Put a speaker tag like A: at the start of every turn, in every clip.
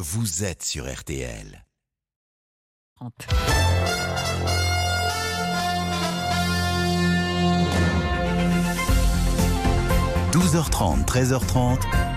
A: vous êtes sur RTL. 12h30, 13h30.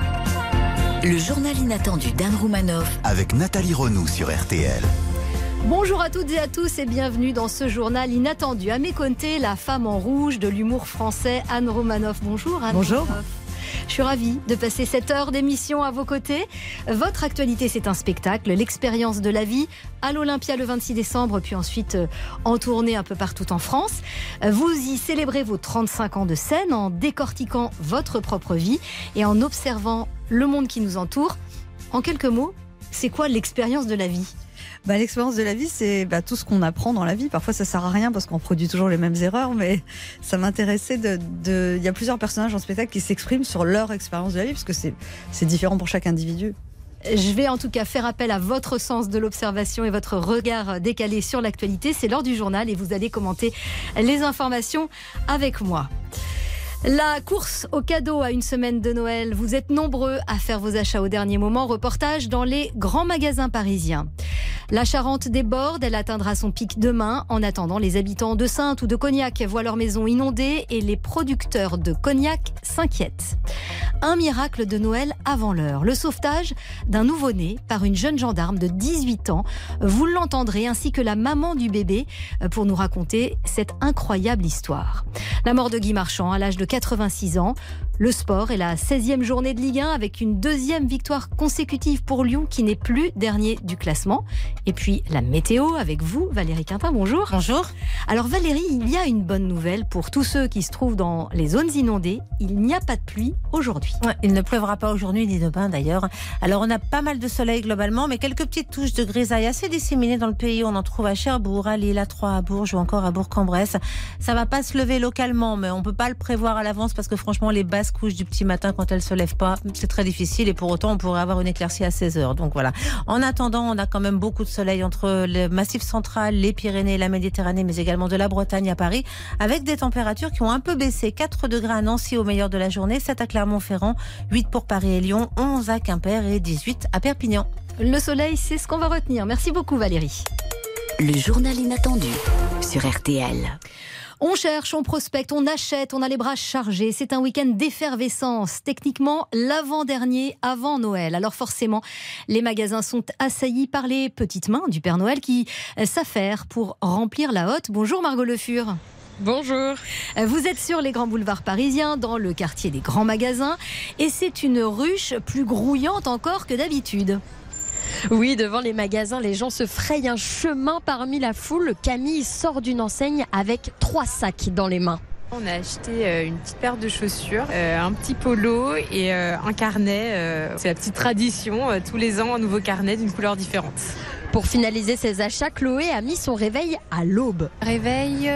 B: Le journal inattendu d'Anne Roumanoff
A: Avec Nathalie Renaud sur RTL.
C: Bonjour à toutes et à tous et bienvenue dans ce journal inattendu. À mes côtés, la femme en rouge de l'humour français, Anne Roumanoff. Bonjour Anne.
D: Bonjour.
C: Roumanoff. Je suis ravie de passer cette heure d'émission à vos côtés. Votre actualité, c'est un spectacle, l'expérience de la vie, à l'Olympia le 26 décembre, puis ensuite en tournée un peu partout en France. Vous y célébrez vos 35 ans de scène en décortiquant votre propre vie et en observant le monde qui nous entoure. En quelques mots, c'est quoi l'expérience de la vie ?
D: L'expérience de la vie, c'est tout ce qu'on apprend dans la vie. Parfois, ça sert à rien parce qu'on produit toujours les mêmes erreurs, mais ça m'intéressait il y a plusieurs personnages en spectacle qui s'expriment sur leur expérience de la vie, parce que c'est différent pour chaque individu.
C: Je vais en tout cas faire appel à votre sens de l'observation et votre regard décalé sur l'actualité. C'est l'heure du journal et vous allez commenter les informations avec moi. La course aux cadeaux à une semaine de Noël. Vous êtes nombreux à faire vos achats au dernier moment. Reportage dans les grands magasins parisiens. La Charente déborde, elle atteindra son pic demain. En attendant, les habitants de Saintes ou de Cognac voient leur maison inondée et les producteurs de cognac s'inquiètent. Un miracle de Noël avant l'heure. Le sauvetage d'un nouveau-né par une jeune gendarme de 18 ans. Vous l'entendrez, ainsi que la maman du bébé, pour nous raconter cette incroyable histoire. La mort de Guy Marchand à l'âge de 86 ans. Le sport et la 16e journée de Ligue 1 avec une deuxième victoire consécutive pour Lyon qui n'est plus dernier du classement. Et puis la météo avec vous, Valérie Quintin, bonjour.
E: Bonjour.
C: Alors Valérie, il y a une bonne nouvelle pour tous ceux qui se trouvent dans les zones inondées. Il n'y a pas de pluie aujourd'hui.
E: Ouais, il ne pleuvra pas aujourd'hui ni demain d'ailleurs. Alors on a pas mal de soleil globalement, mais quelques petites touches de grisaille assez disséminées dans le pays. On en trouve à Cherbourg, à Lille, à Troyes, à Bourges ou encore à Bourg-en-Bresse. Ça va pas se lever localement, mais on peut pas le prévoir à l'avance parce que franchement les basses couches du petit matin quand elles se lèvent pas, c'est très difficile et pour autant on pourrait avoir une éclaircie à 16h. Donc voilà. En attendant, on a quand même beaucoup de soleil entre le Massif central, les Pyrénées, la Méditerranée, mais également de la Bretagne à Paris, avec des températures qui ont un peu baissé. 4 degrés à Nancy au meilleur de la journée, 7 à Clermont-Ferrand, 8 pour Paris et Lyon, 11 à Quimper et 18 à Perpignan.
C: Le soleil, c'est ce qu'on va retenir. Merci beaucoup Valérie.
B: Le journal inattendu sur RTL.
C: On cherche, on prospecte, on achète, on a les bras chargés. C'est un week-end d'effervescence. Techniquement, l'avant-dernier avant Noël. Alors forcément, les magasins sont assaillis par les petites mains du Père Noël qui s'affairent pour remplir la hotte. Bonjour Margot Le Fur.
F: Bonjour.
C: Vous êtes sur les grands boulevards parisiens, dans le quartier des grands magasins. Et c'est une ruche plus grouillante encore que d'habitude.
F: Oui, devant les magasins, les gens se frayent un chemin parmi la foule. Camille sort d'une enseigne avec 3 sacs dans les mains.
G: On a acheté une petite paire de chaussures, un petit polo et un carnet. C'est la petite tradition, tous les ans un nouveau carnet d'une couleur différente.
F: Pour finaliser ses achats, Chloé a mis son réveil à l'aube.
G: Réveil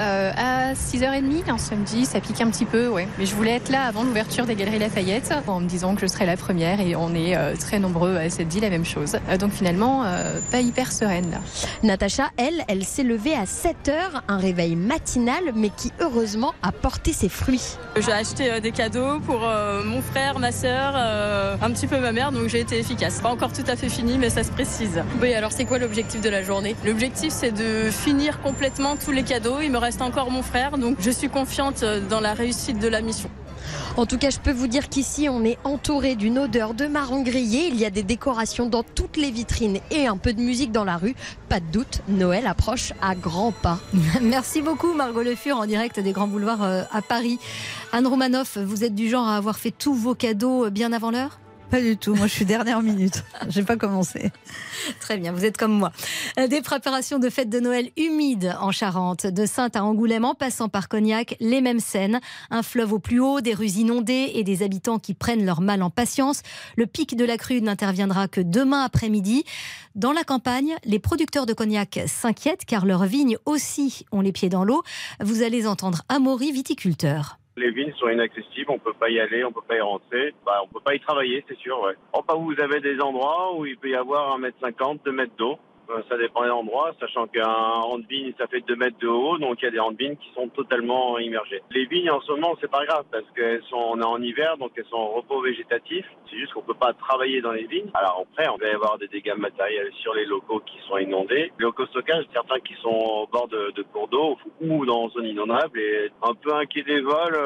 G: à 6h30 un samedi, ça pique un petit peu, ouais. Mais je voulais être là avant l'ouverture des Galeries Lafayette en me disant que je serais la première et on est très nombreux à s'être dit la même chose. Donc finalement, pas hyper sereine là.
F: Natacha, elle s'est levée à 7h, un réveil matinal mais qui heureusement a porté ses fruits.
H: J'ai acheté des cadeaux pour mon frère, ma sœur, un petit peu ma mère, donc j'ai été efficace. Pas encore tout à fait fini, mais ça se précise.
F: Oui, alors c'est quoi l'objectif de la journée ?
H: L'objectif, c'est de finir complètement tous les cadeaux. Il me reste encore mon frère, donc je suis confiante dans la réussite de la mission.
F: En tout cas, je peux vous dire qu'ici, on est entouré d'une odeur de marron grillé. Il y a des décorations dans toutes les vitrines et un peu de musique dans la rue. Pas de doute, Noël approche à grands pas.
C: Merci beaucoup Margot Le Fur en direct des grands boulevards à Paris. Anne Roumanoff, vous êtes du genre à avoir fait tous vos cadeaux bien avant l'heure ?
D: Pas du tout, moi je suis dernière minute, j'ai pas commencé.
C: Très bien, vous êtes comme moi. Des préparations de fêtes de Noël humides en Charente, de Saintes à Angoulême en passant par Cognac, les mêmes scènes. Un fleuve au plus haut, des rues inondées et des habitants qui prennent leur mal en patience. Le pic de la crue n'interviendra que demain après-midi. Dans la campagne, les producteurs de cognac s'inquiètent car leurs vignes aussi ont les pieds dans l'eau. Vous allez entendre Amaury, viticulteur.
I: Les vignes sont inaccessibles, on peut pas y aller, on peut pas y rentrer. On peut pas y travailler, c'est sûr, ouais. Enfin, vous avez des endroits où il peut y avoir 1,50 m, 2 mètres d'eau. Ça dépend des endroits, sachant qu'un rang de vigne, ça fait 2 mètres de haut, donc il y a des rangs de vignes qui sont totalement immergés. Les vignes, en ce moment, c'est pas grave, parce on est en hiver, donc elles sont en repos végétatif. C'est juste qu'on peut pas travailler dans les vignes. Alors après, on va y avoir des dégâts matériels sur les locaux qui sont inondés. Les locaux de stockage, certains qui sont au bord de cours d'eau ou dans zone inondable, et un peu inquiet des vols,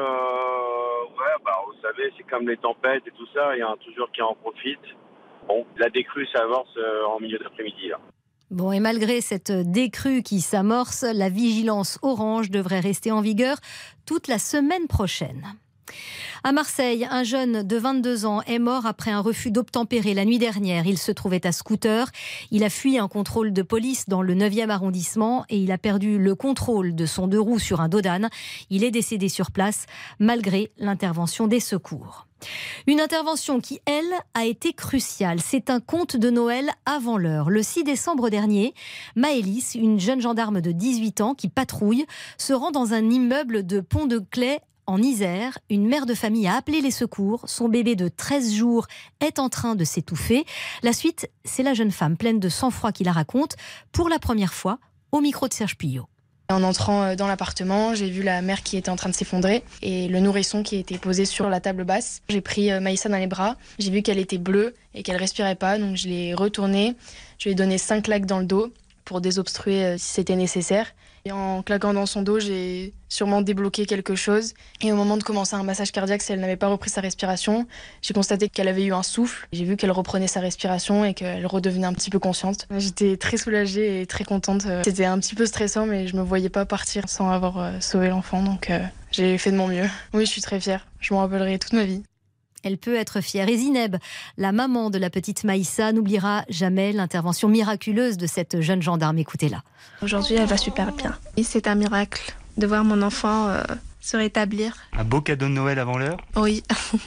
I: vous savez, c'est comme les tempêtes et tout ça, il y en a toujours qui en profitent. Bon, la décrue s'avance en milieu d'après-midi, là.
C: Bon, et malgré cette décrue qui s'amorce, la vigilance orange devrait rester en vigueur toute la semaine prochaine. À Marseille, un jeune de 22 ans est mort après un refus d'obtempérer la nuit dernière. Il se trouvait à scooter. Il a fui un contrôle de police dans le 9e arrondissement et il a perdu le contrôle de son 2 roues sur un dos d'âne. Il est décédé sur place malgré l'intervention des secours. Une intervention qui, elle, a été cruciale. C'est un conte de Noël avant l'heure. Le 6 décembre dernier, Maëlys, une jeune gendarme de 18 ans qui patrouille, se rend dans un immeuble de Pont-de-Claix en Isère. Une mère de famille a appelé les secours. Son bébé de 13 jours est en train de s'étouffer. La suite, c'est la jeune femme pleine de sang-froid qui la raconte pour la première fois au micro de Serge Puyot.
J: En entrant dans l'appartement, j'ai vu la mère qui était en train de s'effondrer et le nourrisson qui était posé sur la table basse. J'ai pris Maïssa dans les bras, j'ai vu qu'elle était bleue et qu'elle respirait pas, donc je l'ai retournée. Je lui ai donné 5 claques dans le dos pour désobstruer si c'était nécessaire. Et en claquant dans son dos, j'ai sûrement débloqué quelque chose. Et au moment de commencer un massage cardiaque, si elle n'avait pas repris sa respiration, j'ai constaté qu'elle avait eu un souffle. J'ai vu qu'elle reprenait sa respiration et qu'elle redevenait un petit peu consciente. J'étais très soulagée et très contente. C'était un petit peu stressant, mais je me voyais pas partir sans avoir sauvé l'enfant. Donc j'ai fait de mon mieux. Oui, je suis très fière. Je m'en rappellerai toute ma vie.
C: Elle peut être fière. Et Zineb, la maman de la petite Maïssa, n'oubliera jamais l'intervention miraculeuse de cette jeune gendarme. Écoutez-la.
K: Aujourd'hui, elle va super bien. Et c'est un miracle de voir mon enfant se rétablir.
L: Un beau cadeau de Noël avant l'heure ?
K: Oui.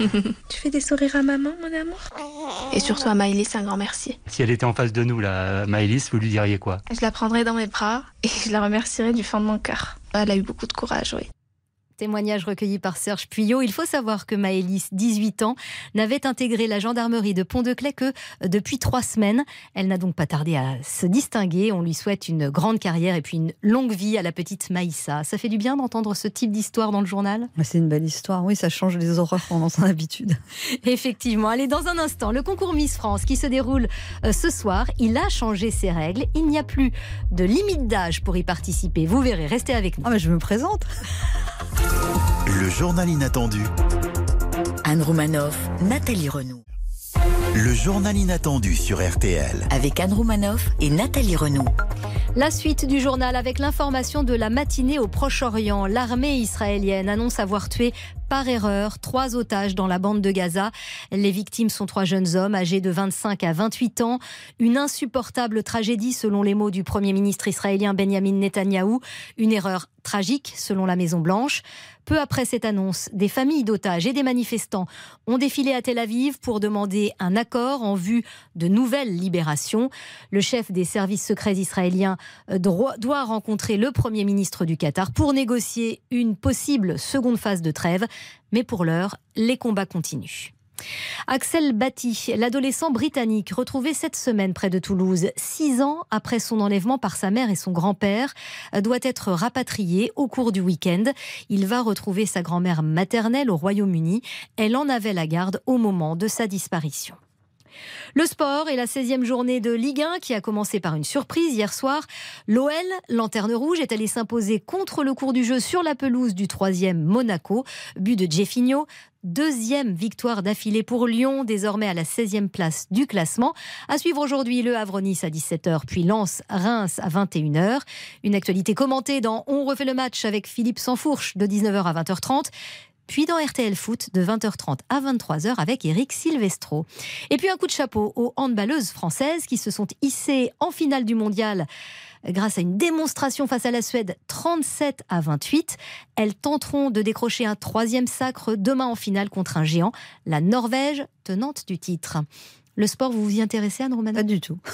K: Tu fais des sourires à maman, mon amour ? Et surtout à Maëlys, un grand merci.
L: Si elle était en face de nous, là, Maëlys, vous lui diriez quoi ?
K: Je la prendrais dans mes bras et je la remercierais du fond de mon cœur. Elle a eu beaucoup de courage, oui.
C: Témoignage recueilli par Serge Puyot. Il faut savoir que Maëlys, 18 ans, n'avait intégré la gendarmerie de Pont-de-Claix que depuis 3 semaines. Elle n'a donc pas tardé à se distinguer. On lui souhaite une grande carrière et puis une longue vie à la petite Maïssa. Ça fait du bien d'entendre ce type d'histoire dans le journal ?
D: C'est une belle histoire. Oui, ça change les horreurs qu'on entend d'habitude.
C: Effectivement. Allez, dans un instant, le concours Miss France qui se déroule ce soir, il a changé ses règles. Il n'y a plus de limite d'âge pour y participer. Vous verrez, restez avec nous.
D: Ah, mais je me présente.
A: Le journal inattendu.
B: Anne Roumanoff, Nathalie Renaud.
A: Le journal inattendu sur RTL.
B: Avec Anne Roumanoff et Nathalie Renaud.
C: La suite du journal avec l'information de la matinée au Proche-Orient. L'armée israélienne annonce avoir tué par erreur 3 otages dans la bande de Gaza. Les victimes sont 3 jeunes hommes âgés de 25 à 28 ans. Une insupportable tragédie selon les mots du Premier ministre israélien Benjamin Netanyahou. Une erreur tragique selon la Maison-Blanche. Peu après cette annonce, des familles d'otages et des manifestants ont défilé à Tel Aviv pour demander un accord en vue de nouvelles libérations. Le chef des services secrets israéliens doit rencontrer le Premier ministre du Qatar pour négocier une possible seconde phase de trêve. Mais pour l'heure, les combats continuent. Axel Bati, l'adolescent britannique retrouvé cette semaine près de Toulouse, 6 ans après son enlèvement par sa mère et son grand-père, doit être rapatrié au cours du week-end. Il va retrouver sa grand-mère maternelle au Royaume-Uni. Elle en avait la garde au moment de sa disparition. Le sport et la 16e journée de Ligue 1 qui a commencé par une surprise hier soir. L'OL, lanterne rouge, est allé s'imposer contre le cours du jeu sur la pelouse du 3e Monaco. But de Jeffinho. 2e victoire d'affilée pour Lyon, désormais à la 16e place du classement. À suivre aujourd'hui le Havre-Nice à 17h, puis Lens-Reims à 21h. Une actualité commentée dans On refait le match avec Philippe Sansfourche de 19h à 20h30. Puis dans RTL Foot de 20h30 à 23h avec Eric Silvestro. Et puis un coup de chapeau aux handballeuses françaises qui se sont hissées en finale du mondial grâce à une démonstration face à la Suède 37-28. Elles tenteront de décrocher un 3e sacre demain en finale contre un géant, la Norvège, tenante du titre. Le sport, vous vous y intéressez, Anne Romanoff ?
D: Pas du tout.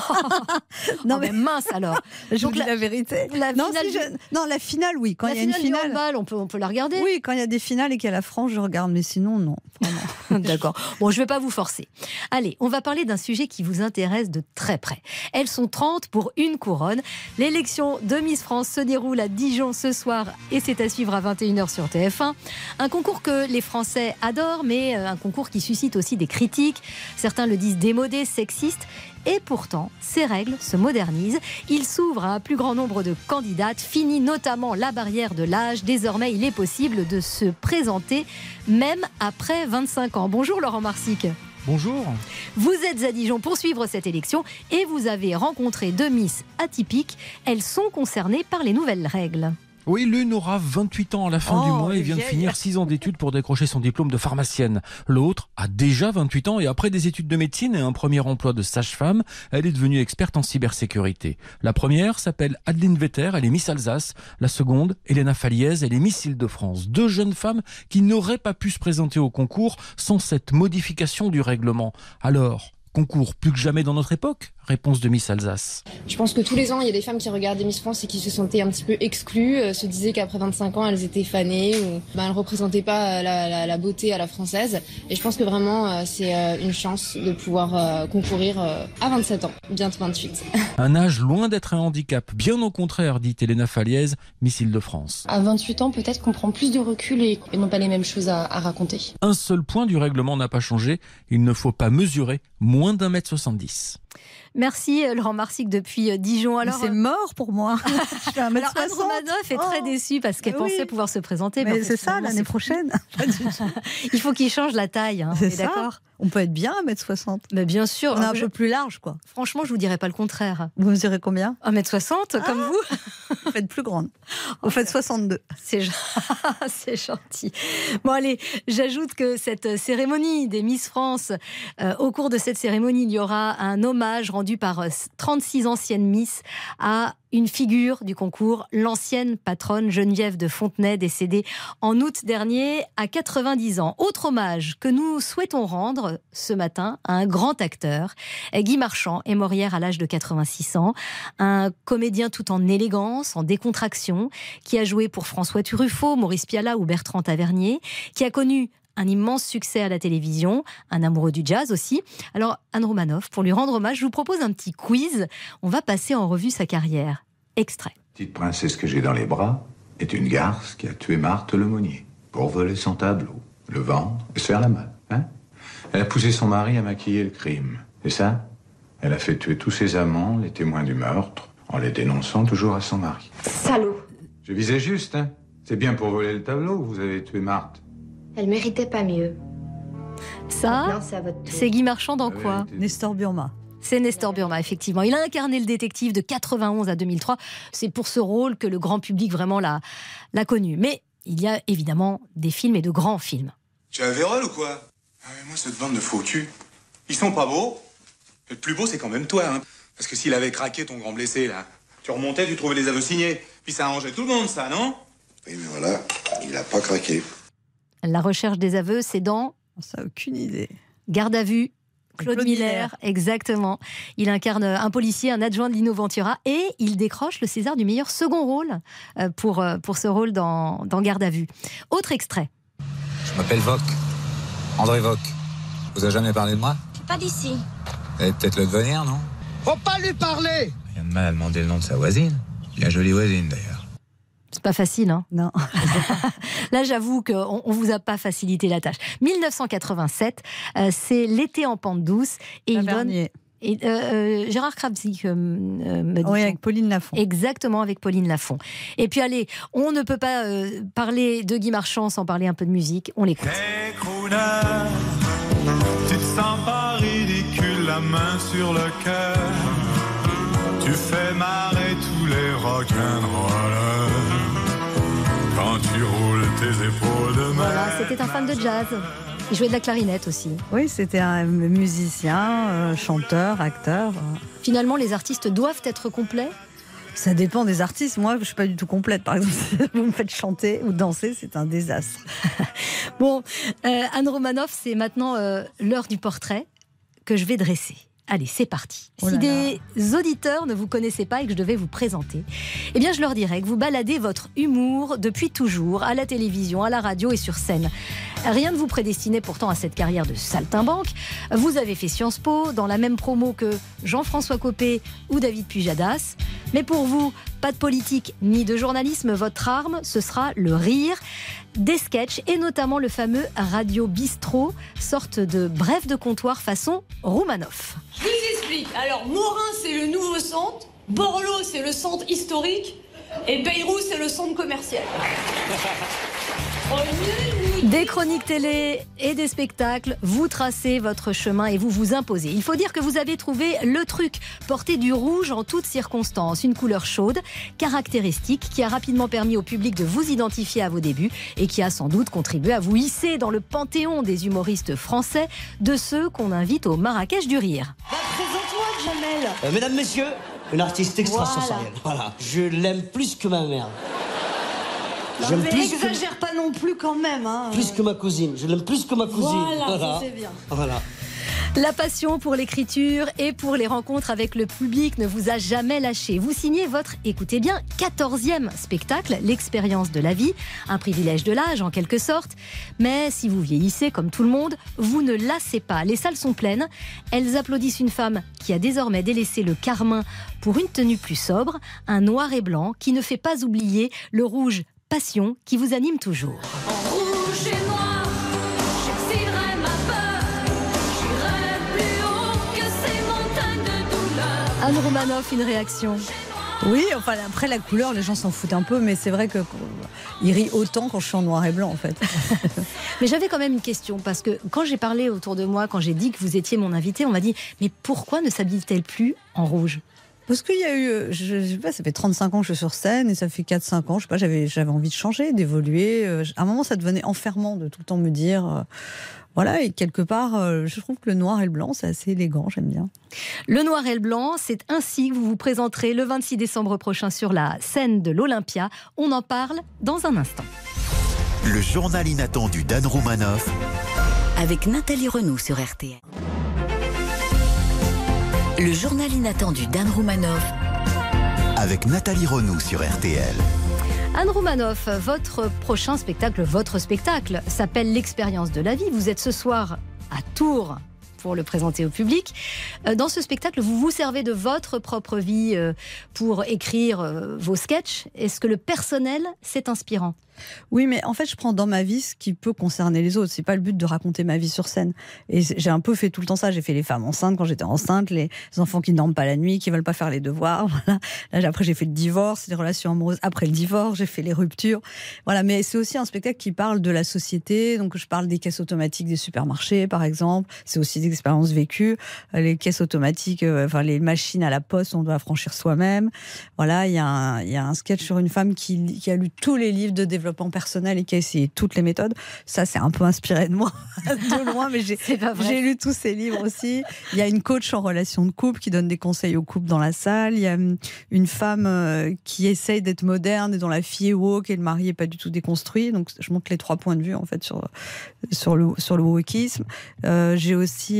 C: Non, mais mince alors.
D: Je vous dis la vérité.
C: La
D: finale, oui. Quand il y a une
C: finale du
D: finale,
C: handball, on peut la regarder.
D: Oui, quand il y a des finales et qu'il y a la France, je regarde. Mais sinon, non.
C: D'accord. Bon, je ne vais pas vous forcer. Allez, on va parler d'un sujet qui vous intéresse de très près. Elles sont 30 pour une couronne. L'élection de Miss France se déroule à Dijon ce soir et c'est à suivre à 21h sur TF1. Un concours que les Français adorent, mais un concours qui suscite aussi des critiques. Certains le disent démodé, sexiste. Et pourtant, ces règles se modernisent. Il s'ouvre à un plus grand nombre de candidates. Fini notamment la barrière de l'âge. Désormais, il est possible de se présenter même après 25 ans. Bonjour Laurent Marsic.
M: Bonjour.
C: Vous êtes à Dijon pour suivre cette élection et vous avez rencontré deux Miss atypiques. Elles sont concernées par les nouvelles règles.
M: Oui, l'une aura 28 ans à la fin du mois et vient de finir 6 ans d'études pour décrocher son diplôme de pharmacienne. L'autre a déjà 28 ans et après des études de médecine et un premier emploi de sage-femme, elle est devenue experte en cybersécurité. La première s'appelle Adeline Vetter, elle est Miss Alsace. La seconde, Elena Faliez, elle est Miss Île-de-France. Deux jeunes femmes qui n'auraient pas pu se présenter au concours sans cette modification du règlement. Alors, concours plus que jamais dans notre époque ? Réponse de Miss Alsace.
N: Je pense que tous les ans, il y a des femmes qui regardaient Miss France et qui se sentaient un petit peu exclues, se disaient qu'après 25 ans, elles étaient fanées ou elles ne représentaient pas la beauté à la française. Et je pense que vraiment, c'est une chance de pouvoir concourir à 27 ans, bientôt 28.
M: Un âge loin d'être un handicap, bien au contraire, dit Elena Faliez, Miss Île-de-France.
O: À 28 ans, peut-être qu'on prend plus de recul et n'ont pas les mêmes choses à raconter.
M: Un seul point du règlement n'a pas changé, il ne faut pas mesurer moins d'1m70.
C: Merci Laurent Marsic depuis Dijon. Alors,
D: c'est mort pour moi. Je fais 1m60.
C: Alors Anne Romanoff est très déçue parce qu'elle pensait pouvoir se présenter.
D: Mais c'est ça l'année prochaine.
C: Il faut qu'il change la taille. Hein.
D: C'est ça. D'accord. On peut être bien 1m60.
C: Mais bien sûr.
D: On est un peu plus large, quoi.
C: Franchement, je vous dirais pas le contraire.
D: Vous mesurez combien ?
C: 1m60, comme vous.
D: Vous faites plus grande. Vous faites 62.
C: C'est gentil. Bon, allez, j'ajoute que cette cérémonie des Miss France, au cours de cette cérémonie, il y aura un hommage rendu par 36 anciennes Miss à une figure du concours, l'ancienne patronne Geneviève de Fontenay, décédée en août dernier à 90 ans. Autre hommage que nous souhaitons rendre ce matin à un grand acteur. Guy Marchand est mort hier à l'âge de 86 ans. Un comédien tout en élégance, en décontraction, qui a joué pour François Truffaut, Maurice Pialat ou Bertrand Tavernier, qui a connu un immense succès à la télévision, un amoureux du jazz aussi. Alors, Anne Romanoff, pour lui rendre hommage, je vous propose un petit quiz. On va passer en revue sa carrière. Extrait.
P: Petite princesse que j'ai dans les bras est une garce qui a tué Marthe l'aumônier pour voler son tableau, le vendre et se faire la malle. Hein ? Elle a poussé son mari à maquiller le crime. Et ça, elle a fait tuer tous ses amants, les témoins du meurtre, en les dénonçant toujours à son mari.
O: Salaud.
P: Je visais juste, hein. C'est bien pour voler le tableau que vous avez tué Marthe.
O: Elle méritait pas mieux.
C: Ça, c'est Guy Marchand dans quoi ?
D: Nestor Burma.
C: C'est Nestor Burma, effectivement. Il a incarné le détective de 91 à 2003. C'est pour ce rôle que le grand public vraiment l'a connu. Mais il y a évidemment des films et de grands films.
Q: Tu as un vérole ou quoi ? Ah mais moi, cette bande de faux culs, ils sont pas beaux. Le plus beau, c'est quand même toi. Hein. Parce que s'il avait craqué ton grand blessé, là, tu remontais, tu trouvais les aveux signés. Puis ça arrangeait tout le monde, ça, non ?
R: Oui, mais voilà, il a pas craqué.
C: La recherche des aveux, c'est dans...
D: Ça, aucune idée.
C: Garde à vue. Claude Miller, exactement. Il incarne un policier, un adjoint de Lino Ventura et il décroche le César du meilleur second rôle pour ce rôle dans Garde à vue. Autre extrait.
S: Je m'appelle Voc, André Voc. Vous avez jamais parlé de moi ?
T: Pas d'ici.
S: Vous allez peut-être le devenir, non ?
R: Faut pas lui parler !
S: Rien de mal à demander le nom de sa voisine. Bien jolie voisine, d'ailleurs.
C: C'est pas facile, hein ?
D: Non.
C: Là, j'avoue qu'on vous a pas facilité la tâche. 1987, c'est L'été en pente douce. Et il donne... Et Gérard Krabzik me dit.
D: Oui, avec Pauline Lafont.
C: Exactement, avec Pauline Lafont. Et puis allez, on ne peut pas parler de Guy Marchand sans parler un peu de musique. On l'écoute.
U: Hey crooner, tu te sens pas ridicule, la main sur le cœur. Tu fais marrer tous les rock'n'rollers quand tu roules tes épaules de mer.
C: Voilà, c'était un fan de jazz. Il jouait de la clarinette aussi.
D: Oui, c'était un musicien, chanteur, acteur.
C: Finalement, les artistes doivent être complets ?
D: Ça dépend des artistes. Moi, je ne suis pas du tout complète. Par exemple, si vous me faites chanter ou danser, c'est un désastre.
C: Bon, Anne Romanoff, c'est maintenant l'heure du portrait. que je vais dresser. Allez, c'est parti. Si des auditeurs ne vous connaissaient pas et que je devais vous présenter, eh bien, je leur dirais que vous baladez votre humour depuis toujours, à la télévision, à la radio et sur scène. Rien ne vous prédestinait pourtant à cette carrière de saltimbanque. Vous avez fait Sciences Po, dans la même promo que Jean-François Copé ou David Pujadas. Mais pour vous, pas de politique ni de journalisme. Votre arme, ce sera le rire, des sketchs et notamment le fameux Radio Bistrot, sorte de bref de comptoir façon Roumanoff.
T: Je vous explique. Alors, Morin, c'est le nouveau centre. Borloo, c'est le centre historique. Et Bayrou, c'est le centre commercial.
C: Des chroniques télé et des spectacles, vous tracez votre chemin et vous vous imposez. Il faut dire que vous avez trouvé le truc, porter du rouge en toutes circonstances, une couleur chaude, caractéristique, qui a rapidement permis au public de vous identifier à vos débuts et qui a sans doute contribué à vous hisser dans le panthéon des humoristes français, de ceux qu'on invite au Marrakech du Rire.
T: Présente-moi, Jamel.
V: Mesdames, messieurs, une artiste extrasensorielle. Voilà, je l'aime plus que ma mère.
T: Non, mais exagère pas non plus quand même. Hein.
V: Plus que ma cousine. Je l'aime plus que ma cousine.
T: Voilà. C'est bien.
V: Voilà.
C: La passion pour l'écriture et pour les rencontres avec le public ne vous a jamais lâché. Vous signez votre, écoutez bien, 14e spectacle, L'expérience de la vie, un privilège de l'âge en quelque sorte. Mais si vous vieillissez comme tout le monde, vous ne lassez pas. Les salles sont pleines. Elles applaudissent une femme qui a désormais délaissé le carmin pour une tenue plus sobre, un noir et blanc qui ne fait pas oublier le rouge passion qui vous anime toujours.
T: En rouge et noir, j'excilerai ma peur. J'irai plus haut que ces montagnes de douleur.
C: Anne Roumanoff, une réaction?
D: Oui, enfin après la couleur, les gens s'en foutent un peu, mais c'est vrai qu'ils rient autant quand je suis en noir et blanc en fait.
C: Mais j'avais quand même une question, parce que quand j'ai parlé autour de moi, quand j'ai dit que vous étiez mon invité, on m'a dit mais pourquoi ne s'habille-t-elle plus en rouge?
D: Parce qu'il y a eu, je sais pas, ça fait 35 ans que je suis sur scène et ça fait 4-5 ans, je sais pas, j'avais envie de changer, d'évoluer. À un moment, ça devenait enfermant de tout le temps me dire, voilà, et quelque part, je trouve que le noir et le blanc, c'est assez élégant, j'aime bien.
C: Le noir et le blanc, c'est ainsi que vous vous présenterez le 26 décembre prochain sur la scène de l'Olympia. On en parle dans un instant.
A: Le journal inattendu d'Anne Roumanoff
B: avec Nathalie Renaud sur RTL. Le journal inattendu d'Anne Roumanoff
A: avec Nathalie Renaud sur RTL.
C: Anne Roumanoff, votre prochain spectacle, votre spectacle s'appelle L'expérience de la vie. Vous êtes ce soir à Tours pour le présenter au public. Dans ce spectacle, vous vous servez de votre propre vie pour écrire vos sketchs. Est-ce que le personnel, c'est inspirant ?
D: Oui, mais en fait, je prends dans ma vie ce qui peut concerner les autres. C'est pas le but de raconter ma vie sur scène. Et j'ai un peu fait tout le temps ça. J'ai fait les femmes enceintes quand j'étais enceinte, les enfants qui ne dorment pas la nuit, qui veulent pas faire les devoirs. Voilà. Là, après, j'ai fait le divorce, les relations amoureuses. Après le divorce, j'ai fait les ruptures. Voilà. Mais c'est aussi un spectacle qui parle de la société. Donc, je parle des caisses automatiques des supermarchés, par exemple. C'est aussi des expériences vécues. Les caisses automatiques, enfin, les machines à la poste, on doit franchir soi-même. Voilà. Il y a un sketch sur une femme qui a lu tous les livres de développement personnel et qui a essayé toutes les méthodes. Ça, c'est un peu inspiré de moi, de loin, mais j'ai lu tous ces livres aussi. Il y a une coach en relation de couple qui donne des conseils aux couples dans la salle. Il y a une femme qui essaye d'être moderne et dont la fille est woke et le mari n'est pas du tout déconstruit. Donc, je montre les 3 points de vue, en fait, sur le wokisme. J'ai aussi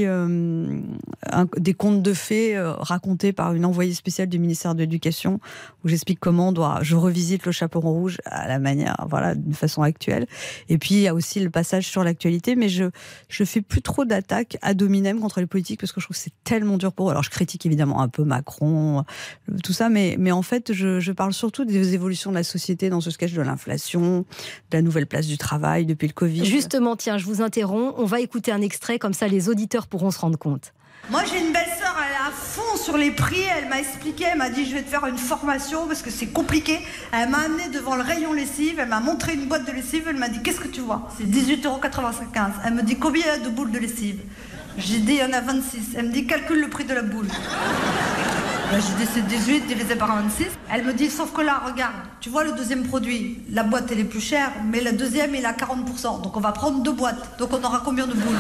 D: des contes de fées racontés par une envoyée spéciale du ministère de l'Éducation où j'explique comment je revisite le chaperon rouge à la manière, voilà, d'une façon actuelle. Et puis, il y a aussi le passage sur l'actualité, mais je fais plus trop d'attaques ad hominem contre les politiques parce que je trouve que c'est tellement dur pour eux. Alors, je critique évidemment un peu Macron, tout ça, mais en fait, je parle surtout des évolutions de la société dans ce sketch, de l'inflation, de la nouvelle place du travail depuis le Covid.
C: Justement, tiens, je vous interromps. On va écouter un extrait, comme ça les auditeurs pourront se rendre compte.
T: Moi, j'ai une belle-sœur, elle est à fond sur les prix. Elle m'a expliqué, elle m'a dit je vais te faire une formation parce que c'est compliqué. Elle m'a amené devant le rayon lessive, elle m'a montré une boîte de lessive, elle m'a dit qu'est-ce que tu vois? C'est 18,95 €. Elle me dit combien il y a de boules de lessive? J'ai dit il y en a 26. Elle me dit calcule le prix de la boule. J'ai dit c'est 18 divisé par 26. Elle me dit sauf que là, regarde, tu vois le deuxième produit, la boîte elle est plus chère, mais le deuxième il a 40%. Donc on va prendre 2 boîtes. Donc on aura combien de boules?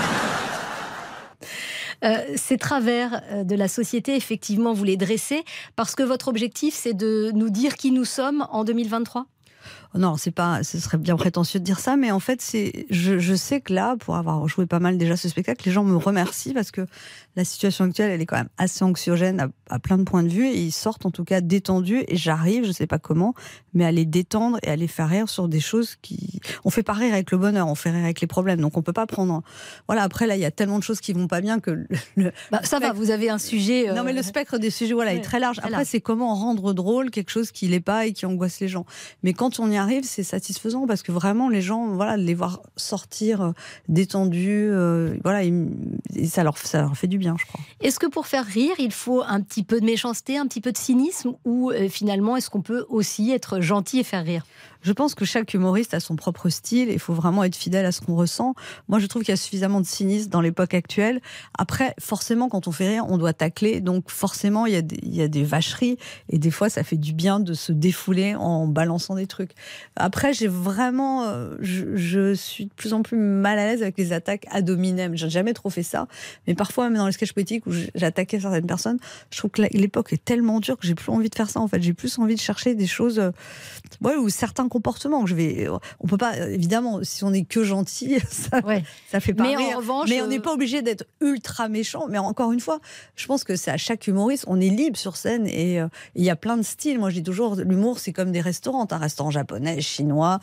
C: Ces travers de la société, effectivement, vous les dressez parce que votre objectif, c'est de nous dire qui nous sommes en 2023 ?
D: Non, ce serait bien prétentieux de dire ça, mais en fait, je sais que là, pour avoir joué pas mal déjà ce spectacle, les gens me remercient parce que la situation actuelle, elle est quand même assez anxiogène à plein de points de vue, et ils sortent en tout cas détendus, et j'arrive, je sais pas comment, mais à les détendre et à les faire rire sur des choses on fait pas rire avec le bonheur, on fait rire avec les problèmes, donc on peut pas prendre. Voilà, après là, il y a tellement de choses qui vont pas bien que
C: ça va, vous avez un sujet.
D: Non, mais le spectre des sujets, est très large. Après, c'est comment rendre drôle quelque chose qui l'est pas et qui angoisse les gens. Mais quand on y arrive, c'est satisfaisant parce que vraiment les gens, les voir sortir détendus, et ça leur fait du bien, je crois.
C: Est-ce que pour faire rire, il faut un petit peu de méchanceté, un petit peu de cynisme, ou finalement, est-ce qu'on peut aussi être gentil et faire rire ?
D: Je pense que chaque humoriste a son propre style et il faut vraiment être fidèle à ce qu'on ressent. Moi, je trouve qu'il y a suffisamment de cynisme dans l'époque actuelle. Après, forcément, quand on fait rire, on doit tacler. Donc, forcément, il y a des vacheries et des fois, ça fait du bien de se défouler en balançant des trucs. Après, je suis de plus en plus mal à l'aise avec les attaques ad hominem. J'ai jamais trop fait ça. Mais parfois, même dans les sketchs politiques où j'attaquais certaines personnes, je trouve que l'époque est tellement dure que j'ai plus envie de faire ça. En fait, j'ai plus envie de chercher des choses, ou certains comportement. On peut pas, évidemment, si on est que gentil, ça fait pas rire.
C: En revanche,
D: mais on n'est pas obligé d'être ultra méchant. Mais encore une fois, je pense que c'est à chaque humoriste. On est libre sur scène et il y a plein de styles. Moi, je dis toujours, l'humour, c'est comme des restaurants. Un restaurant japonais, chinois,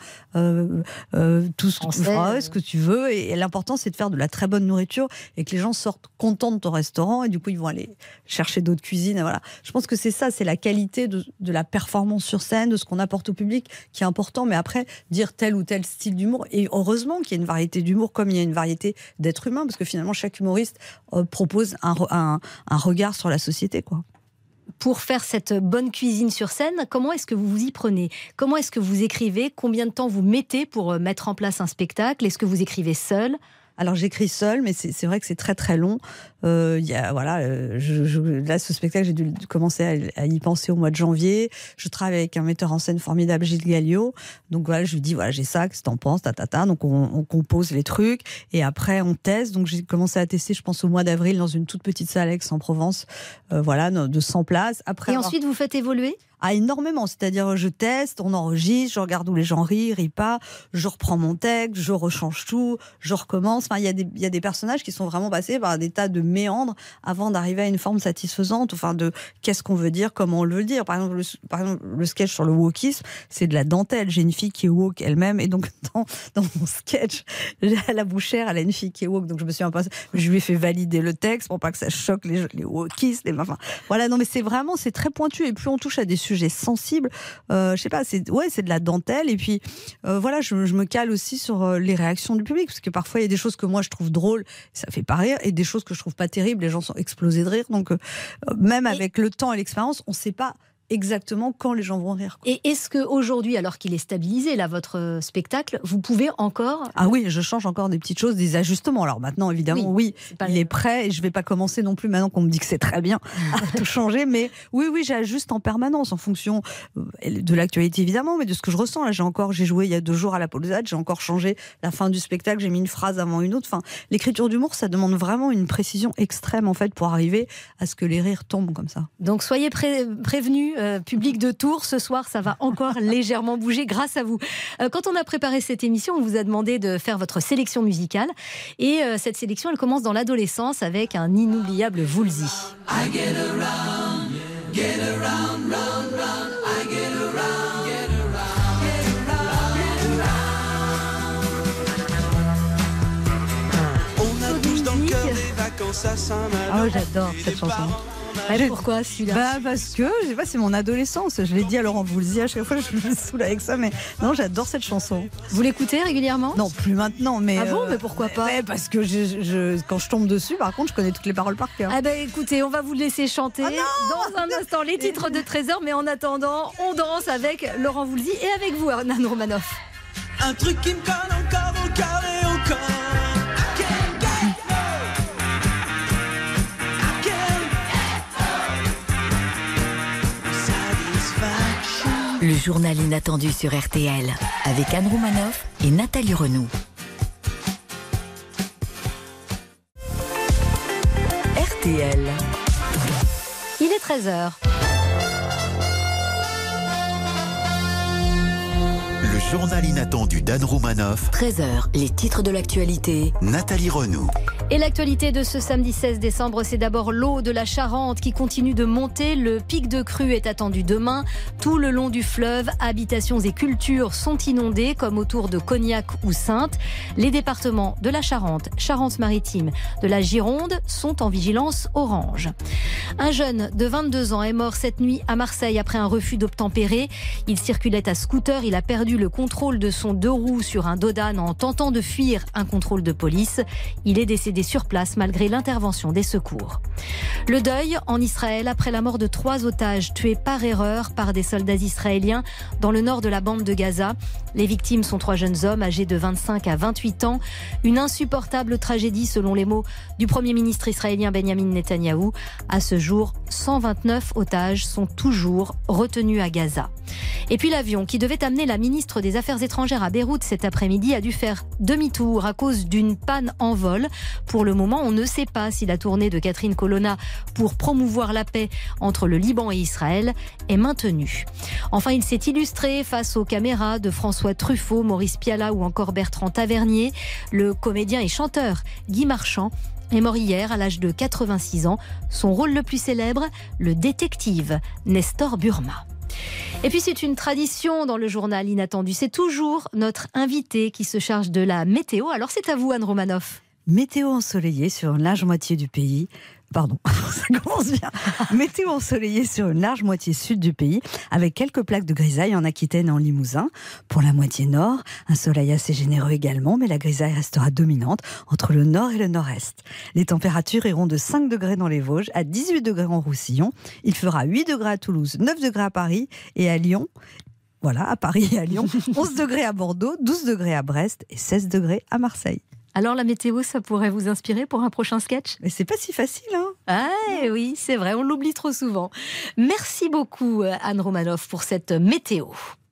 D: tout ce que tu veux. Et l'important, c'est de faire de la très bonne nourriture et que les gens sortent contents de ton restaurant. Et du coup, ils vont aller chercher d'autres cuisines. Et voilà. Je pense que c'est ça, c'est la qualité de la performance sur scène, de ce qu'on apporte au public, qui est important. Mais après, dire tel ou tel style d'humour, et heureusement qu'il y a une variété d'humour comme il y a une variété d'êtres humains, parce que finalement, chaque humoriste propose un regard sur la société, quoi.
C: Pour faire cette bonne cuisine sur scène, comment est-ce que vous vous y prenez ? Comment est-ce que vous écrivez ? Combien de temps vous mettez pour mettre en place un spectacle ? Est-ce que vous écrivez seul ?
D: Alors j'écris seule, mais c'est vrai que c'est très très long. Là, ce spectacle, j'ai dû commencer à y penser au mois de janvier. Je travaille avec un metteur en scène formidable, Gilles Galliot. Donc voilà, je lui dis j'ai ça, qu'est-ce que t'en penses, Donc on compose les trucs et après on teste. Donc j'ai commencé à tester, je pense au mois d'avril, dans une toute petite salle à Aix-en-Provence, de 100 places. Après,
C: ensuite vous faites évoluer ?
D: Énormément, c'est-à-dire je teste, on enregistre, je regarde où les gens rient pas, je reprends mon texte, je rechange tout, je recommence. Enfin, il y a des personnages qui sont vraiment passés par des tas de méandres avant d'arriver à une forme satisfaisante, de qu'est-ce qu'on veut dire, comment on veut le dire. Par exemple, le sketch sur le wokisme, c'est de la dentelle. J'ai une fille qui est woke elle-même, et donc dans mon sketch, la bouchère, elle a une fille qui est woke, donc je lui ai fait valider le texte pour pas que ça choque les wokistes. Non, mais c'est très pointu, et plus on touche à des sujets sensibles, je sais pas, c'est de la dentelle. Et puis je me cale aussi sur les réactions du public, parce que parfois il y a des choses que moi je trouve drôles, ça fait pas rire, et des choses que je trouve pas terribles, les gens sont explosés de rire. Donc même avec le temps et l'expérience, on sait pas exactement quand les gens vont rire, quoi.
C: Et est-ce qu'aujourd'hui, alors qu'il est stabilisé, là, votre spectacle, vous pouvez encore...
D: Ah oui, je change encore des petites choses, des ajustements. Alors maintenant, évidemment, il est prêt, et je vais pas commencer non plus, maintenant qu'on me dit que c'est très bien, à tout changer. Mais oui, j'ajuste en permanence, en fonction de l'actualité, évidemment, mais de ce que je ressens. Là, j'ai joué il y a 2 jours à la Polsade, j'ai encore changé la fin du spectacle, j'ai mis une phrase avant une autre. L'écriture d'humour, ça demande vraiment une précision extrême, en fait, pour arriver à ce que les rires tombent comme ça.
C: Donc soyez prévenus, public de Tours, ce soir, ça va encore légèrement bouger grâce à vous. Quand on a préparé cette émission, on vous a demandé de faire votre sélection musicale. Et cette sélection, elle commence dans l'adolescence avec un inoubliable Woolsey. I get around, get around, round, round. I get around, get around, get around, get around. On a tous dans le cœur des vacances à Saint-Malo. Oh, j'adore cette chanson. Pourquoi celui-là ?
D: Parce que, je sais pas, c'est mon adolescence. Je l'ai dit à Laurent Voulzy, à chaque fois je me saoule avec ça, mais non, j'adore cette chanson.
C: Vous l'écoutez régulièrement ?
D: Non, plus maintenant, mais...
C: Ah bon, mais pourquoi pas ?
D: Parce que quand je tombe dessus, par contre, je connais toutes les paroles par cœur.
C: Ah écoutez, on va vous laisser chanter dans un instant les titres de Trésor, mais en attendant, on danse avec Laurent Voulzy et avec vous, Nan Romanoff.
U: Un truc qui me colle encore au cœur et au corps.
B: Le journal inattendu sur RTL, avec Anne Romanoff et Nathalie Renaud. RTL.
C: Il est 13h.
A: Le journal inattendu d'Anne Romanoff.
B: 13h, les titres de l'actualité.
A: Nathalie Renaud.
C: Et l'actualité de ce samedi 16 décembre, c'est d'abord l'eau de la Charente qui continue de monter. Le pic de crue est attendu demain. Tout le long du fleuve, habitations et cultures sont inondées, comme autour de Cognac ou Saintes. Les départements de la Charente, Charente-Maritime, de la Gironde sont en vigilance orange. Un jeune de 22 ans est mort cette nuit à Marseille après un refus d'obtempérer. Il circulait à scooter, il a perdu le contrôle de son deux roues sur un dodan en tentant de fuir un contrôle de police. Il est décédé sur place malgré l'intervention des secours. Le deuil en Israël après la mort de 3 otages tués par erreur par des soldats israéliens dans le nord de la bande de Gaza. Les victimes sont 3 jeunes hommes âgés de 25 à 28 ans. Une insupportable tragédie selon les mots du Premier ministre israélien Benjamin Netanyahou. À ce jour, 129 otages sont toujours retenus à Gaza. Et puis l'avion qui devait amener la ministre des Affaires étrangères à Beyrouth cet après-midi a dû faire demi-tour à cause d'une panne en vol. Pour le moment, on ne sait pas si la tournée de Catherine Colonna pour promouvoir la paix entre le Liban et Israël est maintenue. Enfin, il s'est illustré face aux caméras de François Truffaut, Maurice Pialat ou encore Bertrand Tavernier. Le comédien et chanteur Guy Marchand est mort hier à l'âge de 86 ans. Son rôle le plus célèbre, le détective Nestor Burma. Et puis c'est une tradition dans le journal inattendu. C'est toujours notre invité qui se charge de la météo. Alors c'est à vous Anne Romanoff.
D: Météo ensoleillée sur une large moitié du pays. Pardon, ça commence bien. Météo ensoleillée sur une large moitié sud du pays, avec quelques plaques de grisaille en Aquitaine et en Limousin. Pour la moitié nord, un soleil assez généreux également, mais la grisaille restera dominante entre le nord et le nord-est. Les températures iront de 5 degrés dans les Vosges à 18 degrés en Roussillon. Il fera 8 degrés à Toulouse, 9 degrés à Paris et à Lyon. Voilà, à Paris et à Lyon. 11 degrés à Bordeaux, 12 degrés à Brest et 16 degrés à Marseille.
C: Alors la météo, ça pourrait vous inspirer pour un prochain sketch ?
D: Mais c'est pas si facile, hein ?
C: Ah oui, c'est vrai, on l'oublie trop souvent. Merci beaucoup Anne Romanoff pour cette météo.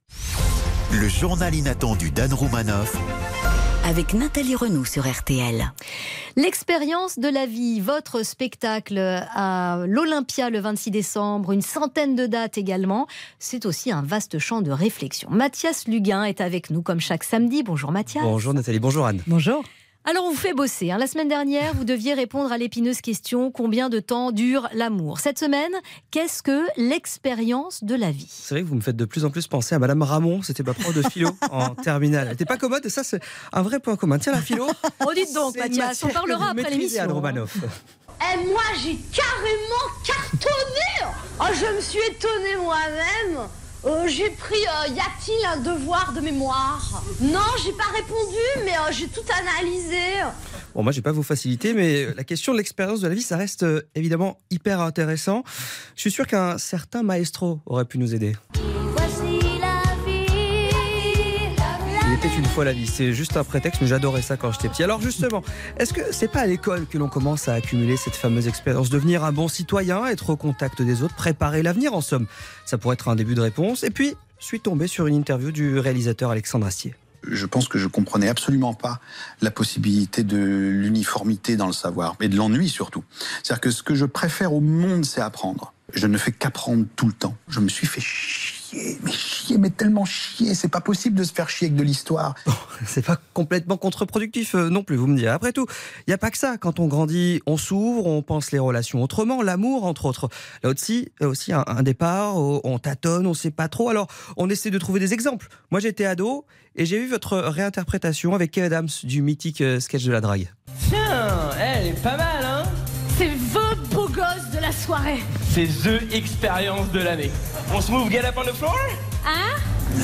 A: Le journal inattendu d'Anne Romanoff.
B: Avec Nathalie Renaud sur RTL.
C: L'expérience de la vie, votre spectacle à l'Olympia le 26 décembre, une centaine de dates également. C'est aussi un vaste champ de réflexion. Mathias Luguin est avec nous comme chaque samedi. Bonjour Mathias.
E: Bonjour Nathalie, bonjour Anne.
D: Bonjour.
C: Alors on vous fait bosser. La semaine dernière, vous deviez répondre à l'épineuse question: combien de temps dure l'amour ? Cette semaine, qu'est-ce que l'expérience de la vie ?
E: C'est vrai que vous me faites de plus en plus penser à Madame Ramon, c'était ma prof de philo en terminale. Elle n'était pas commode et ça c'est un vrai point commun. Tiens la philo.
C: Oh dites donc Mathias, on parlera après l'émission.
E: Anne Romanoff.
G: Moi j'ai carrément cartonné. Je me suis étonnée moi-même. J'ai pris y a-t-il un devoir de mémoire ? Non, j'ai pas répondu, mais j'ai tout analysé.
E: Bon, moi, je vais pas vous faciliter, mais la question de l'expérience de la vie, ça reste évidemment hyper intéressant. Je suis sûr qu'un certain maestro aurait pu nous aider. Il était une fois la vie, c'est juste un prétexte, mais j'adorais ça quand j'étais petit. Alors justement, est-ce que c'est pas à l'école que l'on commence à accumuler cette fameuse expérience, devenir un bon citoyen, être au contact des autres, préparer l'avenir en somme ? Ça pourrait être un début de réponse. Et puis, je suis tombé sur une interview du réalisateur Alexandre Astier.
W: Je pense que je comprenais absolument pas la possibilité de l'uniformité dans le savoir, et de l'ennui surtout. C'est-à-dire que ce que je préfère au monde, c'est apprendre. Je ne fais qu'apprendre tout le temps. Je me suis fait chier, mais tellement chier. C'est pas possible de se faire chier avec de l'histoire.
E: Bon, c'est pas complètement contre-productif non plus, vous me direz. Après tout, il n'y a pas que ça. Quand on grandit, on s'ouvre, on pense les relations autrement, l'amour entre autres. Là aussi un départ, on tâtonne, on sait pas trop. Alors, on essaie de trouver des exemples. Moi, j'étais ado et j'ai vu votre réinterprétation avec Kev Adams du mythique sketch de la drague.
X: Tiens, elle est pas mal, hein ?
G: C'est the beau gosse de la soirée.
X: C'est the expérience de l'année. On se move, get up on the floor ?
G: Hein ?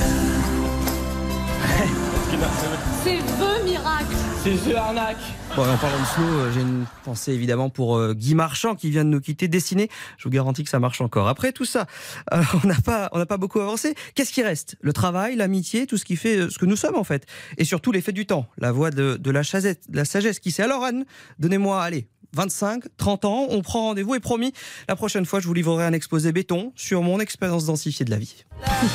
G: C'est the miracle.
X: C'est the arnaque.
E: Bon, en parlant de slow, j'ai une pensée évidemment pour Guy Marchand qui vient de nous quitter. Dessiné, je vous garantis que ça marche encore. Après tout ça, on n'a pas beaucoup avancé. Qu'est-ce qui reste ? Le travail, l'amitié, tout ce qui fait ce que nous sommes en fait. Et surtout l'effet du temps, la voix de la sagesse qui sait. Alors Anne, donnez-moi, allez, 25, 30 ans, on prend rendez-vous et promis, la prochaine fois je vous livrerai un exposé béton sur mon expérience densifiée de la vie.